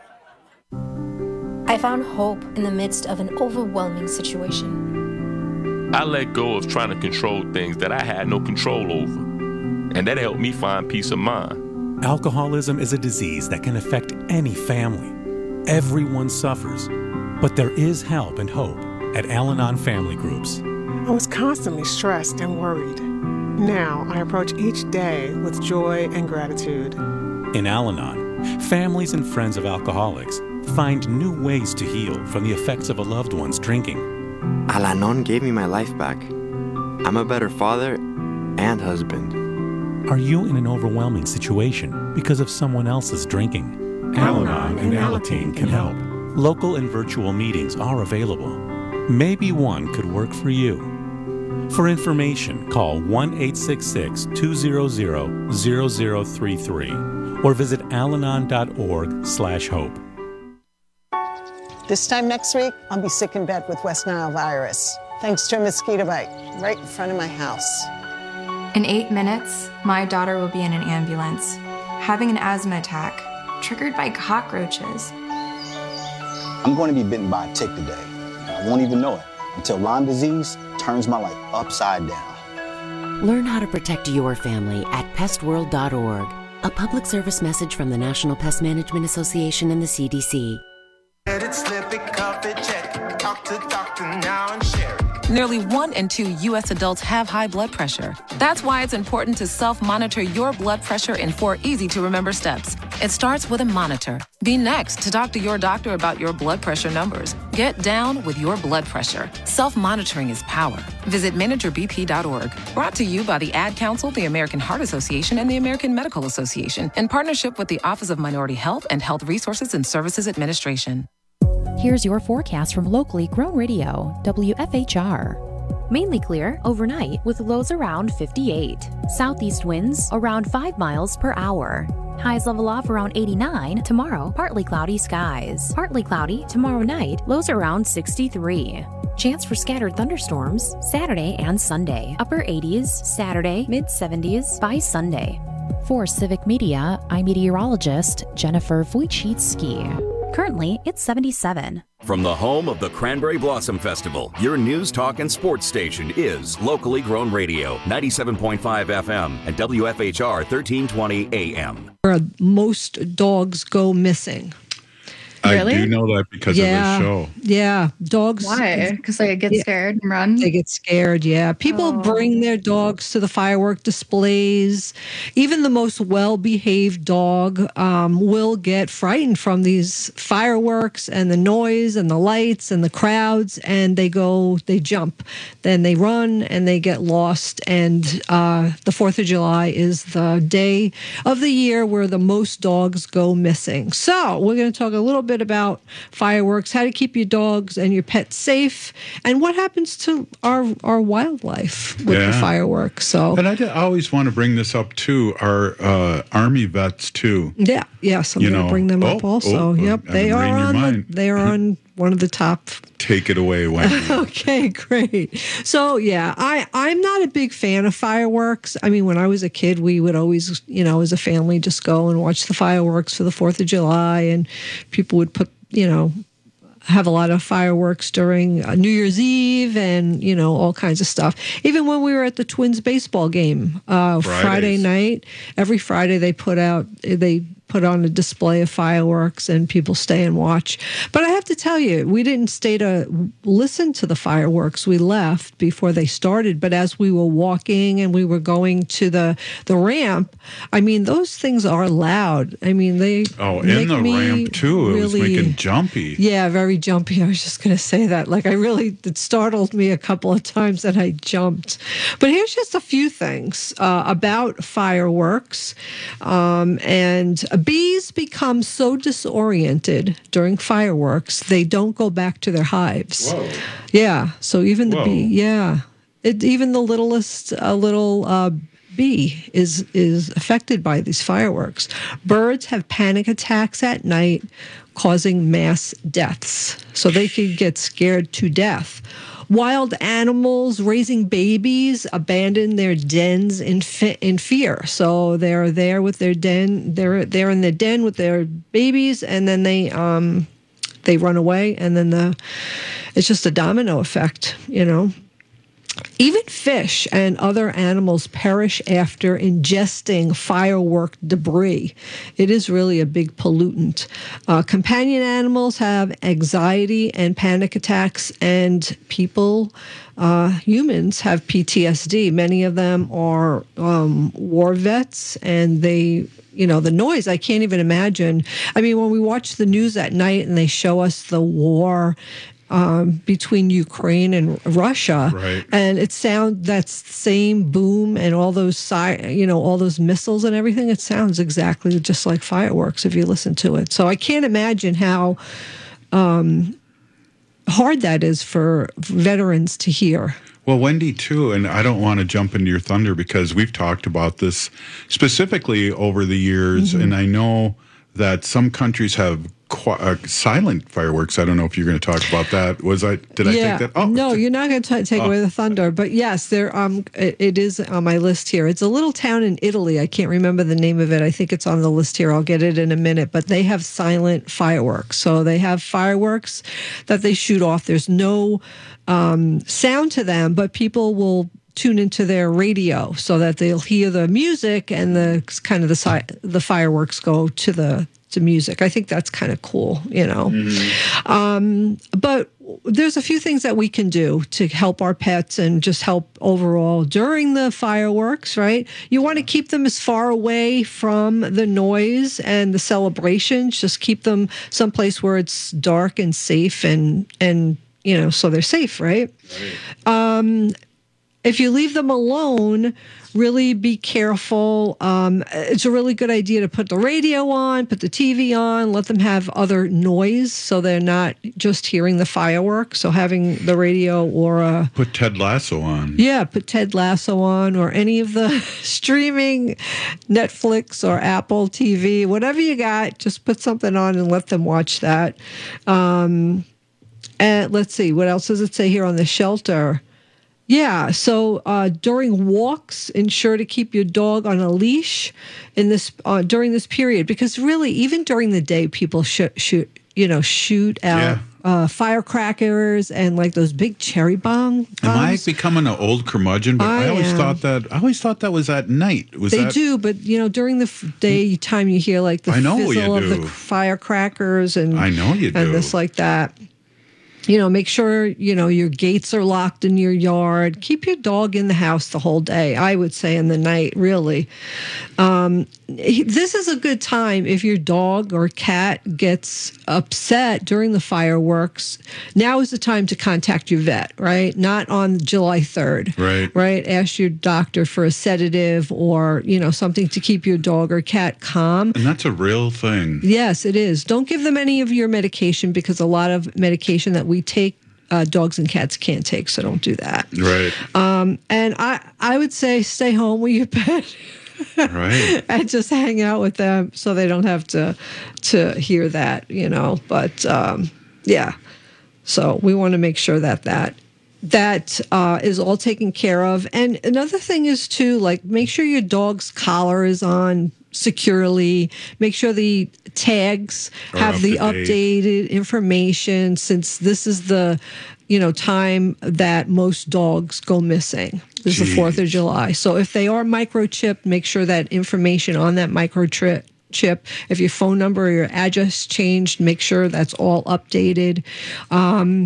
I found hope in the midst of an overwhelming situation. I let go of trying to control things that I had no control over, and that helped me find peace of mind. Alcoholism is a disease that can affect any family. Everyone suffers, but there is help and hope at Al-Anon Family Groups. I was constantly stressed and worried. Now I approach each day with joy and gratitude. In Al-Anon, families and friends of alcoholics find new ways to heal from the effects of a loved one's drinking. Al-Anon gave me my life back. I'm a better father and husband. Are you in an overwhelming situation because of someone else's drinking? Al-Anon and Alateen can help. Local and virtual meetings are available. Maybe one could work for you. For information, call one eight six six, two zero zero, zero zero three three or visit alanon dot org slash hope. This time next week, I'll be sick in bed with West Nile virus, thanks to a mosquito bite right in front of my house. In eight minutes, my daughter will be in an ambulance. having an asthma attack triggered by cockroaches. I'm going to be bitten by a tick today. I won't even know it until Lyme disease turns my life upside down. Learn how to protect your family at pest world dot org. A public service message from the National Pest Management Association and the C D C. Let it slip, it, cuff it, check it. Talk to doctor now and share it. Nearly one in two U S adults have high blood pressure. That's why it's important to self-monitor your blood pressure in four easy-to-remember steps. It starts with a monitor. Be next to talk to your doctor about your blood pressure numbers. Get down with your blood pressure. Self-monitoring is power. Visit manager b p dot org. Brought to you by the Ad Council, the American Heart Association, and the American Medical Association, in partnership with the Office of Minority Health and Health Resources and Services Administration. Here's your forecast from locally grown radio, W F H R. Mainly clear overnight with lows around fifty-eight. Southeast winds around five miles per hour. Highs level off around eighty-nine. Tomorrow, partly cloudy skies. Partly cloudy tomorrow night, lows around sixty-three. Chance for scattered thunderstorms Saturday and Sunday. Upper eighties Saturday, mid seventies by Sunday. For Civic Media, I'm meteorologist Jennifer Wojcicki. Currently, it's seventy-seven. From the home of the Cranberry Blossom Festival, your news, talk, and sports station is Locally Grown Radio, ninety-seven point five F M and W F H R thirteen twenty A M. Most dogs go missing. Really? I do know that because yeah. of this show. Yeah, dogs. Why? Because they get yeah. scared and run? They get scared, yeah. People oh. bring their dogs to the firework displays. Even the most well-behaved dog um, will get frightened from these fireworks and the noise and the lights and the crowds, and they go, they jump. Then they run and they get lost. And uh, the fourth of July is the day of the year where the most dogs go missing. So we're going to talk a little bit about fireworks, how to keep your dogs and your pets safe, and what happens to our our wildlife with yeah. the fireworks. So, and I, did, I always want to bring this up too. Our uh, Army vets too. Yeah, yes, I'm going to bring them oh, up also. Oh, yep, I'm they are on. The, they are on one of the top. Take it away, Wendy. Okay, great. So yeah, I I'm not a big fan of fireworks. I mean, when I was a kid, we would always, you know, as a family, just go and watch the fireworks for the Fourth of July, and people would put, you know, have a lot of fireworks during uh, New Year's Eve and, you know, all kinds of stuff. Even when we were at the Twins baseball game, uh, Friday night, every Friday they put out, they put on a display of fireworks and people stay and watch. But I have to tell you, we didn't stay to listen to the fireworks. We left before they started. But as we were walking and we were going to the, the ramp, I mean, those things are loud. I mean, they Oh, in the ramp too. Really, it was making jumpy. Yeah, very jumpy. I was just going to say that. Like, I really, it startled me a couple of times that I jumped. But here's just a few things uh, about fireworks. Um, and bees become so disoriented during fireworks, they don't go back to their hives. Whoa. Yeah. So even the Whoa. bee, yeah. It, even the littlest uh, little uh, bee is is affected by these fireworks. Birds have panic attacks at night, causing mass deaths. So they could get scared to death. Wild animals raising babies abandon their dens in fe- in fear. So they're there with their den. They're they're in the den with their babies, and then they um they run away, and then the it's just a domino effect, you know. Even fish and other animals perish after ingesting firework debris. It is really a big pollutant. Uh, companion animals have anxiety and panic attacks, and people, uh, humans, have P T S D. Many of them are um, war vets, and they... You know, the noise, I can't even imagine. I mean, when we watch the news at night and they show us the war um, between Ukraine and Russia, right. and it sounds that same boom and all those, you know, all those missiles and everything, it sounds exactly just like fireworks if you listen to it. So I can't imagine how um, hard that is for veterans to hear. Well, Wendy, too, and I don't want to jump into your thunder because we've talked about this specifically over the years, mm-hmm. and I know that some countries have qu- uh, silent fireworks. I don't know if you're going to talk about that. Was I? Did I yeah. take that? Oh, no, you're not going to take oh. away the thunder. But yes, there. Um, it, it is on my list here. It's a little town in Italy. I can't remember the name of it. I think it's on the list here. I'll get it in a minute. But they have silent fireworks. So they have fireworks that they shoot off. There's no um, sound to them, but people will tune into their radio so that they'll hear the music and the kind of the si- the fireworks go to the to music. I think that's kind of cool, you know. Mm-hmm. Um, but there's a few things that we can do to help our pets and just help overall during the fireworks, right? You want to keep them as far away from the noise and the celebrations. Just keep them someplace where it's dark and safe and and you know, so they're safe, right? right. Um, If you leave them alone, really be careful. Um, it's a really good idea to put the radio on, put the T V on, let them have other noise so they're not just hearing the fireworks. So having the radio or a... Put Ted Lasso on. Yeah, put Ted Lasso on or any of the streaming, Netflix or Apple T V, whatever you got, just put something on and let them watch that. Um, and let's see, what else does it say here on the shelter? Yeah, so uh, during walks, ensure to keep your dog on a leash in this uh, during this period, because really, even during the day, people shoot, shoot you know, shoot out yeah. uh, firecrackers and like those big cherry bomb bombs. Am I becoming an old curmudgeon? But I, I always am. thought that I always thought that was at night. Was they that... do, but you know, during the daytime, you hear like the I know fizzle of do. the firecrackers and I know you do. and this like that. You know, make sure, you know, your gates are locked in your yard. Keep your dog in the house the whole day, I would say, in the night, really. Um, this is a good time if your dog or cat gets upset during the fireworks. Now is the time to contact your vet, right? Not on July third. Right. Right? Ask your doctor for a sedative or, you know, something to keep your dog or cat calm. And that's a real thing. Yes, it is. Don't give them any of your medication because a lot of medication that we take, uh, dogs and cats can't take, so don't do that. Right. Um, and I, I would say stay home with your pet. Right. And just hang out with them so they don't have to to hear that, you know. But um, yeah, so we want to make sure that that that uh, is all taken care of. And another thing is too, like make sure your dog's collar is on securely. Make sure the tags Are have the up to updated information, since this is the you know time that most dogs go missing. This is the fourth of July. So if they are microchipped, make sure that information on that microchip chip, if your phone number or your address changed, make sure that's all updated. Um,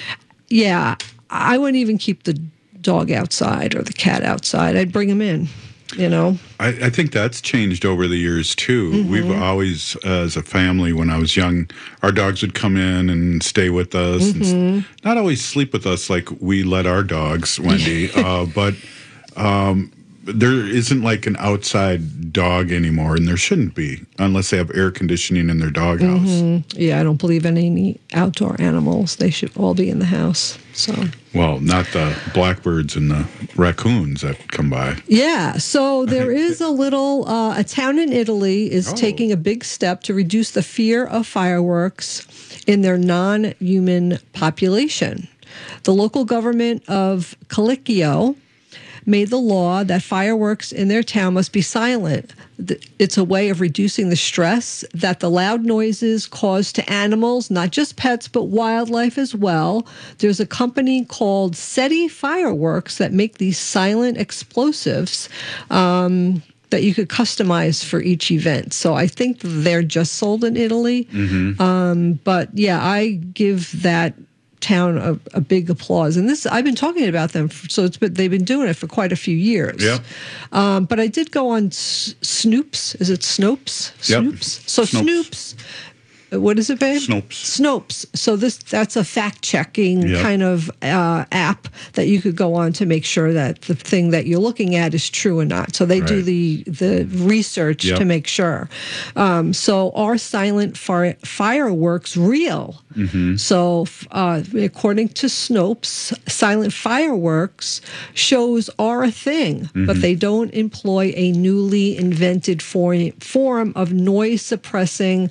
yeah, I wouldn't even keep the dog outside or the cat outside. I'd bring them in, you know. I, I think that's changed over the years, too. Mm-hmm. We've always, uh, as a family, when I was young, our dogs would come in and stay with us. Mm-hmm. And not always sleep with us like we let our dogs, Wendy, uh, but um, there isn't like an outside dog anymore, and there shouldn't be, unless they have air conditioning in their doghouse. Mm-hmm. Yeah, I don't believe in any outdoor animals. They should all be in the house. So. Well, not the blackbirds and the raccoons that come by. Yeah, so there is a little, uh, a town in Italy is Oh. taking a big step to reduce the fear of fireworks in their non-human population. The local government of Calicchio made the law that fireworks in their town must be silent. It's a way of reducing the stress that the loud noises cause to animals, not just pets, but wildlife as well. There's a company called SETI Fireworks that make these silent explosives um, that you could customize for each event. So I think they're just sold in Italy. Mm-hmm. Um, but yeah, I give that town a, a big applause. And this, I've been talking about them, for, so it's been, they've been doing it for quite a few years. Yeah. Um, but I did go on S- Snoops. Is it Snopes? Yep. Snoops. So Snopes. Snoops what is it, babe? Snopes. Snopes. So this that's a fact-checking Yep. kind of uh, app that you could go on to make sure that the thing that you're looking at is true or not. So they do Right. the the research Yep. to make sure. Um, so are silent fire, fireworks real? Mm-hmm. So, uh, according to Snopes, silent fireworks shows are a thing, but Mhm. they don't employ a newly invented form, form of noise suppressing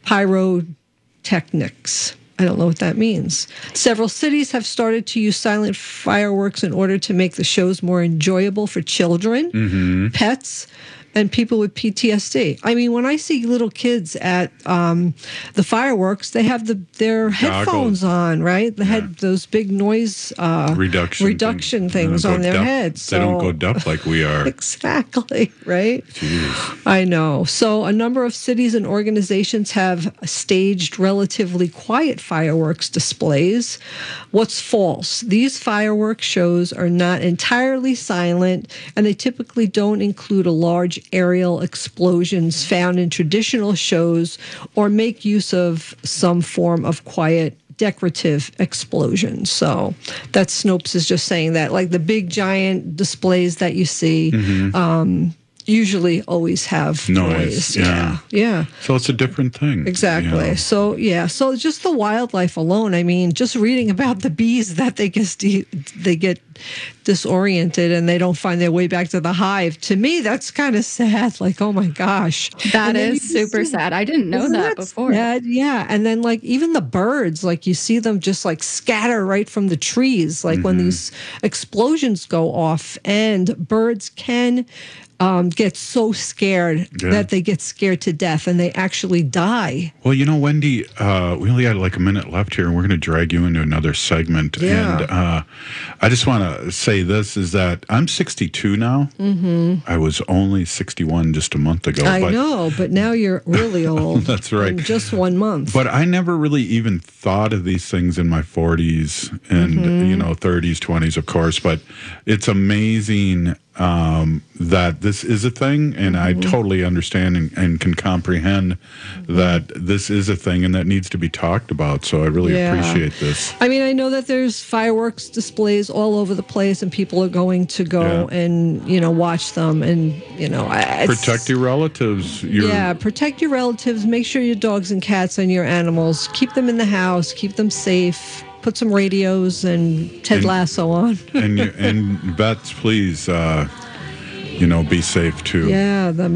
pyrotechnics. I don't know what that means. Several cities have started to use silent fireworks in order to make the shows more enjoyable for children, Mm-hmm. pets, and people with P T S D. I mean, when I see little kids at um, the fireworks, they have the their headphones on, right? They had those big noise uh, Reduction reduction thing. things They don't on go their deaf- heads. They don't so- go deaf like we are. Exactly, right? Jeez. I know. So a number of cities and organizations have staged relatively quiet fireworks displays. What's false? These fireworks shows are not entirely silent, and they typically don't include a large aerial explosions found in traditional shows or make use of some form of quiet decorative explosions. So that Snopes is just saying that, like the big giant displays that you see, Mhm. um, usually always have Noise, noise. yeah. Yeah. So it's a different thing. Exactly. Yeah. So yeah. So just the wildlife alone. I mean, just reading about the bees that they get they get disoriented and they don't find their way back to the hive. To me, that's kind of sad. Like, oh my gosh, That And then is you super see- sad. I didn't know Isn't that before. sad? Yeah. And then like even the birds, like you see them just like scatter right from the trees, like when Mhm. these explosions go off, and birds can um, get so scared Yeah. that they get scared to death and they actually die. Well, you know, Wendy, uh, we only got like a minute left here, and we're going to drag you into another segment. Yeah. And uh, I just want to say this is that I'm sixty-two now. Mm-hmm. I was only sixty-one just a month ago. I but know, but now you're really old. That's right. In just one month. But I never really even thought of these things in my forties and, Mhm. you know, thirties, twenties, of course. But it's amazing um, that this is a thing. And I Mm-hmm. totally understand and, and can comprehend that this is a thing and that needs to be talked about. So I really Yeah. appreciate this. I mean, I know that there's fireworks displays all over the place, and people are going to go Yeah. and you know watch them, and you know, I- it's, Protect your relatives. Your, yeah, protect your relatives. Make sure your dogs and cats and your animals, keep them in the house, keep them safe. Put some radios and Ted And- Lasso on. and, you, and Bets, please, uh, you know, be safe too. Yeah, the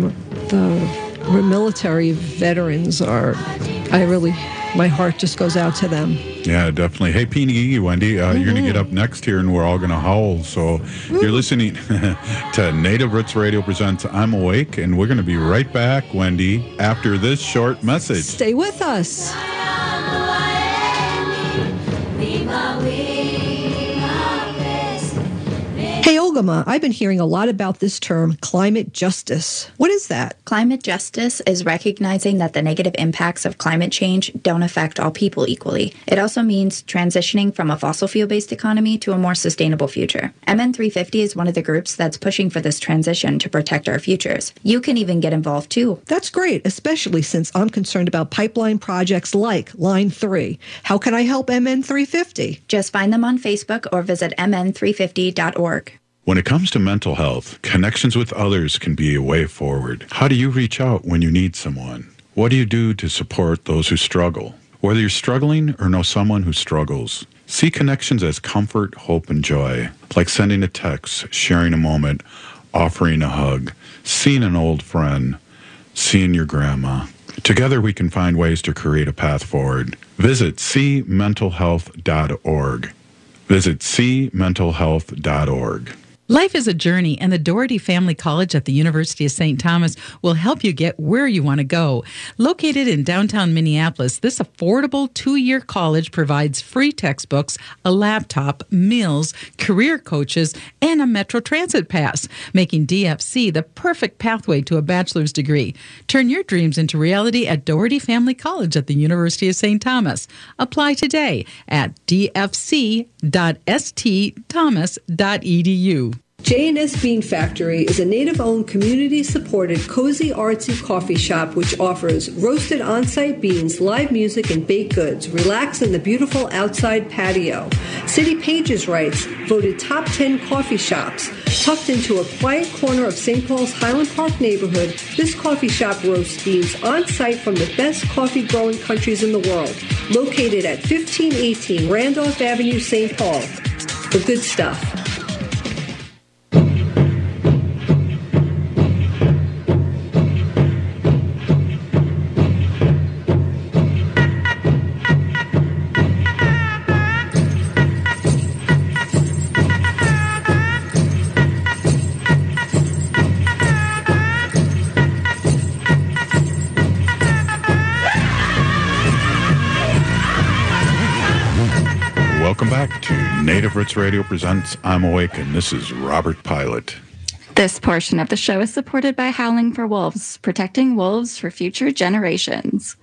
the military veterans are. I really, my heart just goes out to them. Yeah, definitely. Hey, Peeny, Wendy, uh, you're going to get up next here and we're all going to howl. So you're listening to Native Roots Radio Presents I'm Awake, and we're going to be right back, Wendy, after this short message. Stay with us. Hey, Ogama, I've been hearing a lot about this term, climate justice. What is that? Climate justice is recognizing that the negative impacts of climate change don't affect all people equally. It also means transitioning from a fossil fuel-based economy to a more sustainable future. M N three fifty is one of the groups that's pushing for this transition to protect our futures. You can even get involved too. That's great, especially since I'm concerned about pipeline projects like Line three. How can I help M N three fifty? Just find them on Facebook or visit m n three fifty dot org. When it comes to mental health, connections with others can be a way forward. How do you reach out when you need someone? What do you do to support those who struggle? Whether you're struggling or know someone who struggles, see connections as comfort, hope, and joy, like sending a text, sharing a moment, offering a hug, seeing an old friend, seeing your grandma. Together we can find ways to create a path forward. Visit see mental health dot org. Visit see mental health dot org. Life is a journey, and the Doherty Family College at the University of Saint Thomas will help you get where you want to go. Located in downtown Minneapolis, this affordable two-year college provides free textbooks, a laptop, meals, career coaches, and a Metro Transit pass, making D F C the perfect pathway to a bachelor's degree. Turn your dreams into reality at Doherty Family College at the University of Saint Thomas. Apply today at d f c dot s t thomas dot e d u. J and S Bean Factory is a native-owned, community-supported, cozy, artsy coffee shop which offers roasted on-site beans, live music, and baked goods. Relax in the beautiful outside patio. City Pages writes, voted top ten coffee shops. Tucked into a quiet corner of Saint Paul's Highland Park neighborhood, this coffee shop roasts beans on-site from the best coffee-growing countries in the world. Located at fifteen eighteen Randolph Avenue, Saint Paul. The good stuff. Welcome back to Native Roots Radio presents I'm Awake, and this is Robert Pilot. This portion of the show is supported by Howling for Wolves, protecting wolves for future generations.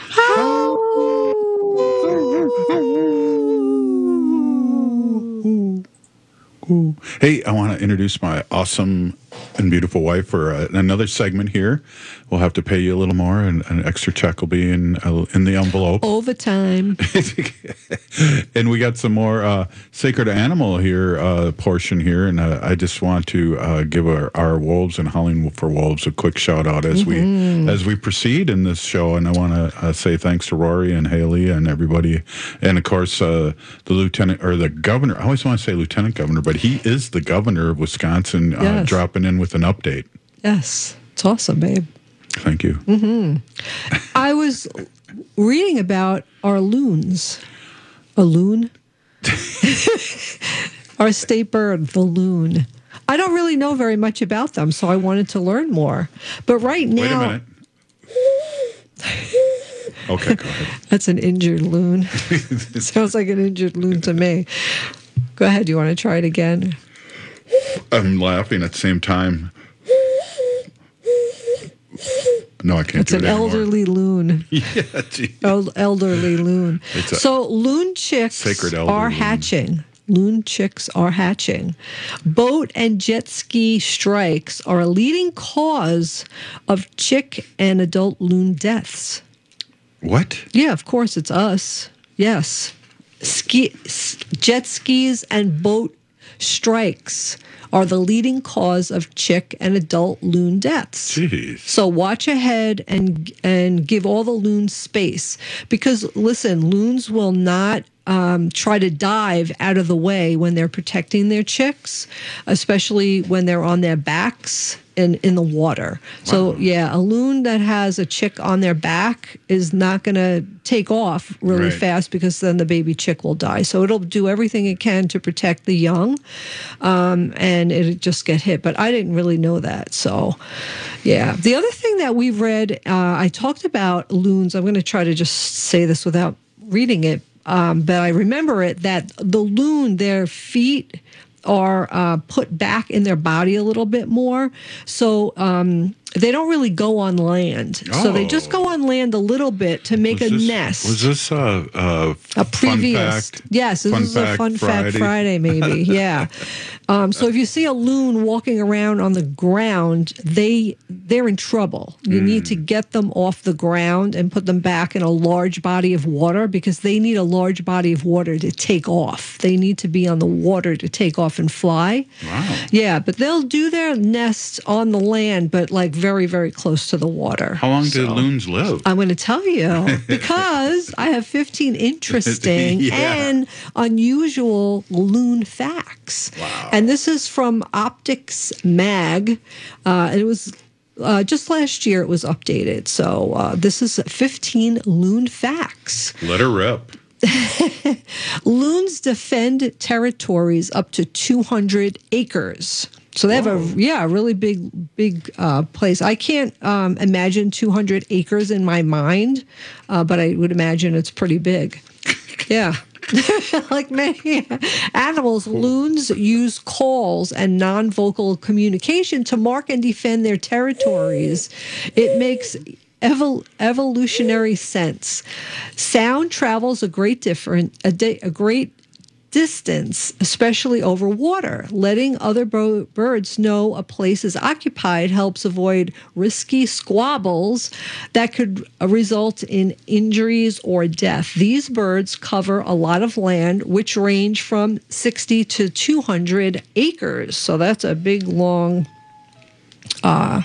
Hey, I want to introduce my awesome and beautiful wife for uh, another segment here. We'll have to pay you a little more, and an extra check will be in uh, in the envelope. Overtime. And we got some more uh, sacred animal here uh, portion here, and uh, I just want to uh, give our, our wolves and Howling for Wolves a quick shout out as Mm-hmm. we as we proceed in this show. And I want to uh, say thanks to Rory and Haley and everybody, and of course uh, the lieutenant or the governor. I always want to say lieutenant governor, but he is the governor of Wisconsin, uh, Yes. dropping in with an update. Yes, it's awesome, babe. Thank you. Mm-hmm. I was reading about our loons. A loon? Our state bird, the loon. I don't really know very much about them, so I wanted to learn more. But right now... Wait a minute. Okay, go ahead. That's an injured loon. Sounds like an injured loon to me. Go ahead. Do you want to try it again? I'm laughing at the same time. No, I can't It's do an it anymore. elderly loon. Yeah, gee. El- elderly loon. It's a So loon chicks sacred elder are loon. hatching. Loon chicks are hatching. Boat and jet ski strikes are a leading cause of chick and adult loon deaths. What? Yeah, of course, it's us. Yes. Ski, s- jet skis and boat strikes are the leading cause of chick and adult loon deaths. Jeez. So watch ahead and and give all the loons space, because listen, loons will not um, try to dive out of the way when they're protecting their chicks, especially when they're on their backs in, in the water. So yeah, a loon that has a chick on their back is not going to take off really Right. fast, because then the baby chick will die. So it'll do everything it can to protect the young, um, and it'll just get hit. But I didn't really know that. So yeah. The other thing that we've read, uh, I talked about loons. I'm going to try to just say this without reading it. Um, but I remember it, that the loon, their feet are uh, put back in their body a little bit more. So um, they don't really go on land. So they just go on land a little bit to make Was a this- nest. Was this uh, uh, A previous, fun fact? yes, this Fun is a fact fun Friday? fact Friday, maybe, yeah. Um, so if you see a loon walking around on the ground, they they're in trouble. You Hmm. need to get them off the ground and put them back in a large body of water, because they need a large body of water to take off. They need to be on the water to take off and fly. Wow. Yeah, but they'll do their nests on the land, but like very, very close to the water. How long do So- loons live? I'm going to tell you, because I have fifteen interesting Yeah. and unusual loon facts. Wow. And this is from Optics Mag. Uh, it was uh, just last year it was updated. So uh, this is fifteen loon facts. Let her rip. Loons defend territories up to two hundred acres. So they have a yeah, a really big big uh, place. I can't um, imagine two hundred acres in my mind, uh, but I would imagine it's pretty big. Yeah. Like many animals, loons use calls and non-vocal communication to mark and defend their territories. It makes evol- evolutionary sense. Sound travels a great different a, di- a great distance, especially over water. Letting other bo- birds know a place is occupied helps avoid risky squabbles that could uh, result in injuries or death. These birds cover a lot of land, which range from sixty to two hundred acres. So that's a big, long... Uh,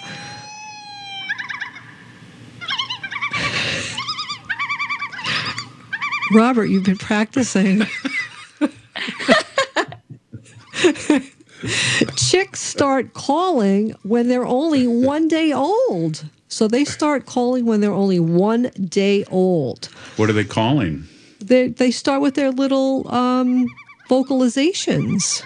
Robert, you've been practicing. Chicks start calling when they're only one day old. So they start calling when they're only one day old. What are they calling? They they start with their little um, vocalizations.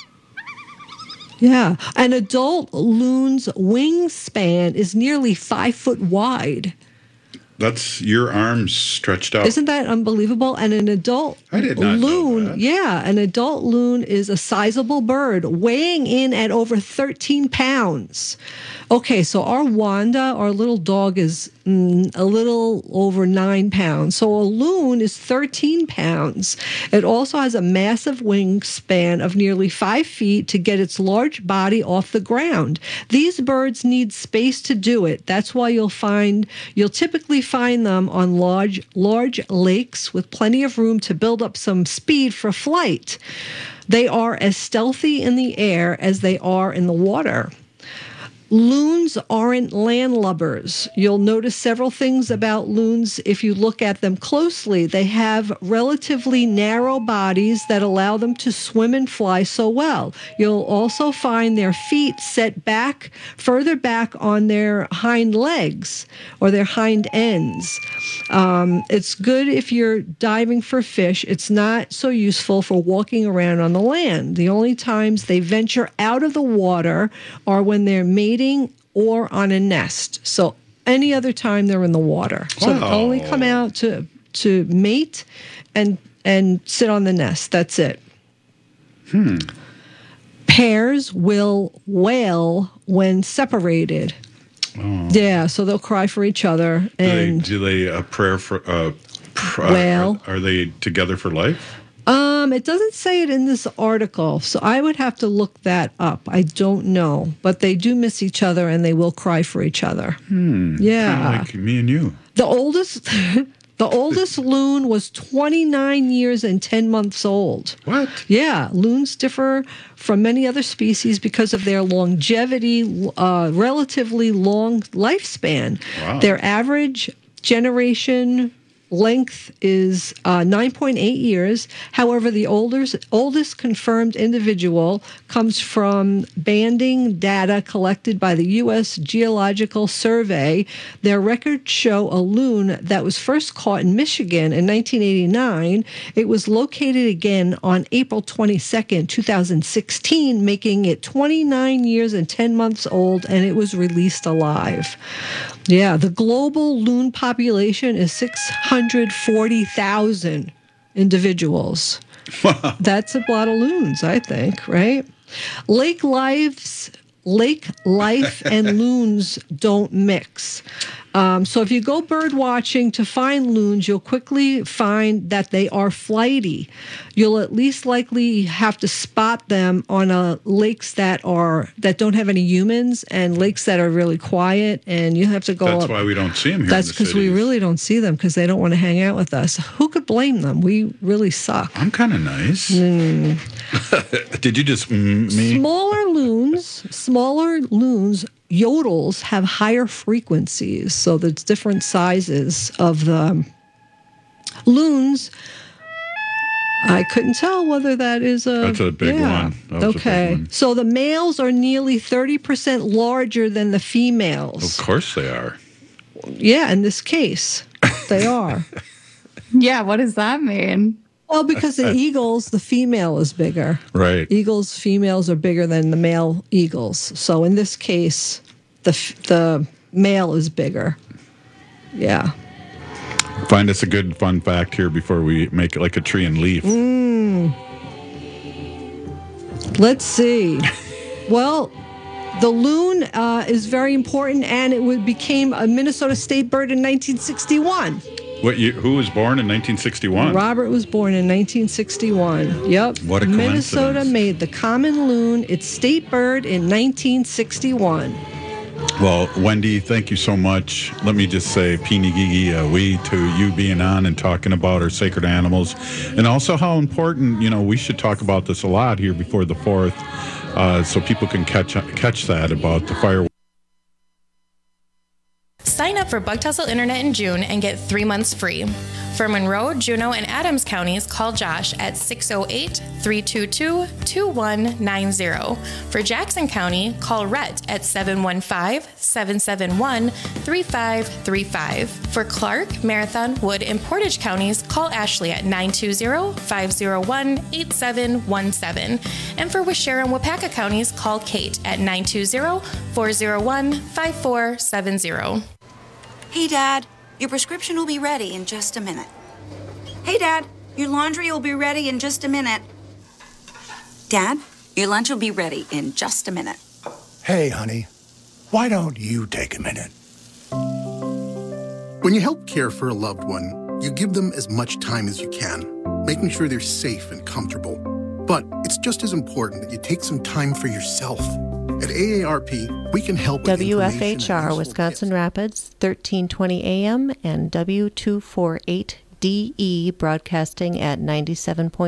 Yeah. An adult loon's wingspan is nearly five foot wide. That's your arms stretched out. Isn't that unbelievable? And an adult I did not loon, know that. yeah, an adult loon is a sizable bird weighing in at over thirteen pounds. Okay, so our Wanda, our little dog, is mm, a little over nine pounds. So a loon is thirteen pounds. It also has a massive wingspan of nearly five feet to get its large body off the ground. These birds need space to do it. That's why you'll find, you'll typically find them on large, large lakes with plenty of room to build up some speed for flight. They are as stealthy in the air as they are in the water. Loons aren't landlubbers. You'll notice several things about loons if you look at them closely. They have relatively narrow bodies that allow them to swim and fly so well. You'll also find their feet set back, further back on their hind legs or their hind ends. Um, it's good if you're diving for fish. It's not so useful for walking around on the land. The only times they venture out of the water are when they're mating or on a nest. So any other time they're in the water. So Wow. they only come out to to mate and and sit on the nest. That's it. Hmm. Pairs will wail when separated. Oh. Yeah, so they'll cry for each other Do they, and do they a prayer for uh, pr- Well- Are, are they together for life? Um, it doesn't say it in this article, so I would have to look that up. I don't know, but they do miss each other and they will cry for each other. Hmm. Yeah. Kinda like me and you. The oldest, the oldest loon was twenty-nine years and ten months old. What? Yeah, loons differ from many other species because of their longevity, uh, relatively long lifespan. Wow. Their average generation length is uh, nine point eight years. However, the oldest, oldest confirmed individual comes from banding data collected by the U S Geological Survey. Their records show a loon that was first caught in Michigan in nineteen eighty-nine. It was located again on April twenty-second, two thousand sixteen, making it twenty-nine years and ten months old, and it was released alive. Yeah, the global loon population is six hundred forty thousand individuals. That's a lot of loons, I think, right? Lake lives, lake life and loons don't mix. Um, so if you go bird watching to find loons, you'll quickly find that they are flighty. You'll at least likely have to spot them on uh, lakes that are that don't have any humans and lakes that are really quiet, and you have to go That's up. why we don't see them here. That's in the because we cities. really don't see them because they don't want to hang out with us. Who could blame them? We really suck. I'm kind of nice. Mm. Did you just mm, me? Smaller loons, smaller loons, yodels have higher frequencies. So there's different sizes of the loons. I couldn't tell whether that is a... That's a big yeah. one. That was a big okay. one. So the males are nearly thirty percent larger than the females. Of course they are. Yeah, in this case, they are. Yeah, what does that mean? Well, because the eagles, the female is bigger. Right. Eagles, females are bigger than the male eagles. So in this case, the f- the male is bigger. Yeah. Find us a good fun fact here before we make it like a tree and leaf. Mm. Let's see. Well, the loon uh, is very important, and it would, became a Minnesota state bird in nineteen sixty-one. What? You, who was born in nineteen sixty-one? Robert was born in nineteen sixty-one. Yep. What a Minnesota coincidence. made the common loon its state bird in nineteen sixty-one. Well, Wendy, thank you so much. Let me just say, Peeny Gigi, uh, we to you being on and talking about our sacred animals, and also how important, you know, we should talk about this a lot here before the fourth, uh, so people can catch catch that about the fireworks. Sign up for Bug Tussle Internet in June and get three months free. For Monroe, Juneau, and Adams counties, call Josh at six oh eight, three two two, two one nine zero. For Jackson County, call Rhett at seven one five, seven seven one, three five three five. For Clark, Marathon, Wood, and Portage counties, call Ashley at nine two zero, five zero one, eight seven one seven. And for Waushara and Wapaka counties, call Kate at nine two zero, four zero one, five four seven zero. Hey, Dad, your prescription will be ready in just a minute. Hey, Dad, your laundry will be ready in just a minute. Dad, your lunch will be ready in just a minute. Hey, honey, why don't you take a minute? When you help care for a loved one, you give them as much time as you can, making sure they're safe and comfortable. But it's just as important that you take some time for yourself. At A A R P, we can help with W F H R Wisconsin Rapids, thirteen twenty A M and W two forty-eight D E broadcasting at ninety-seven point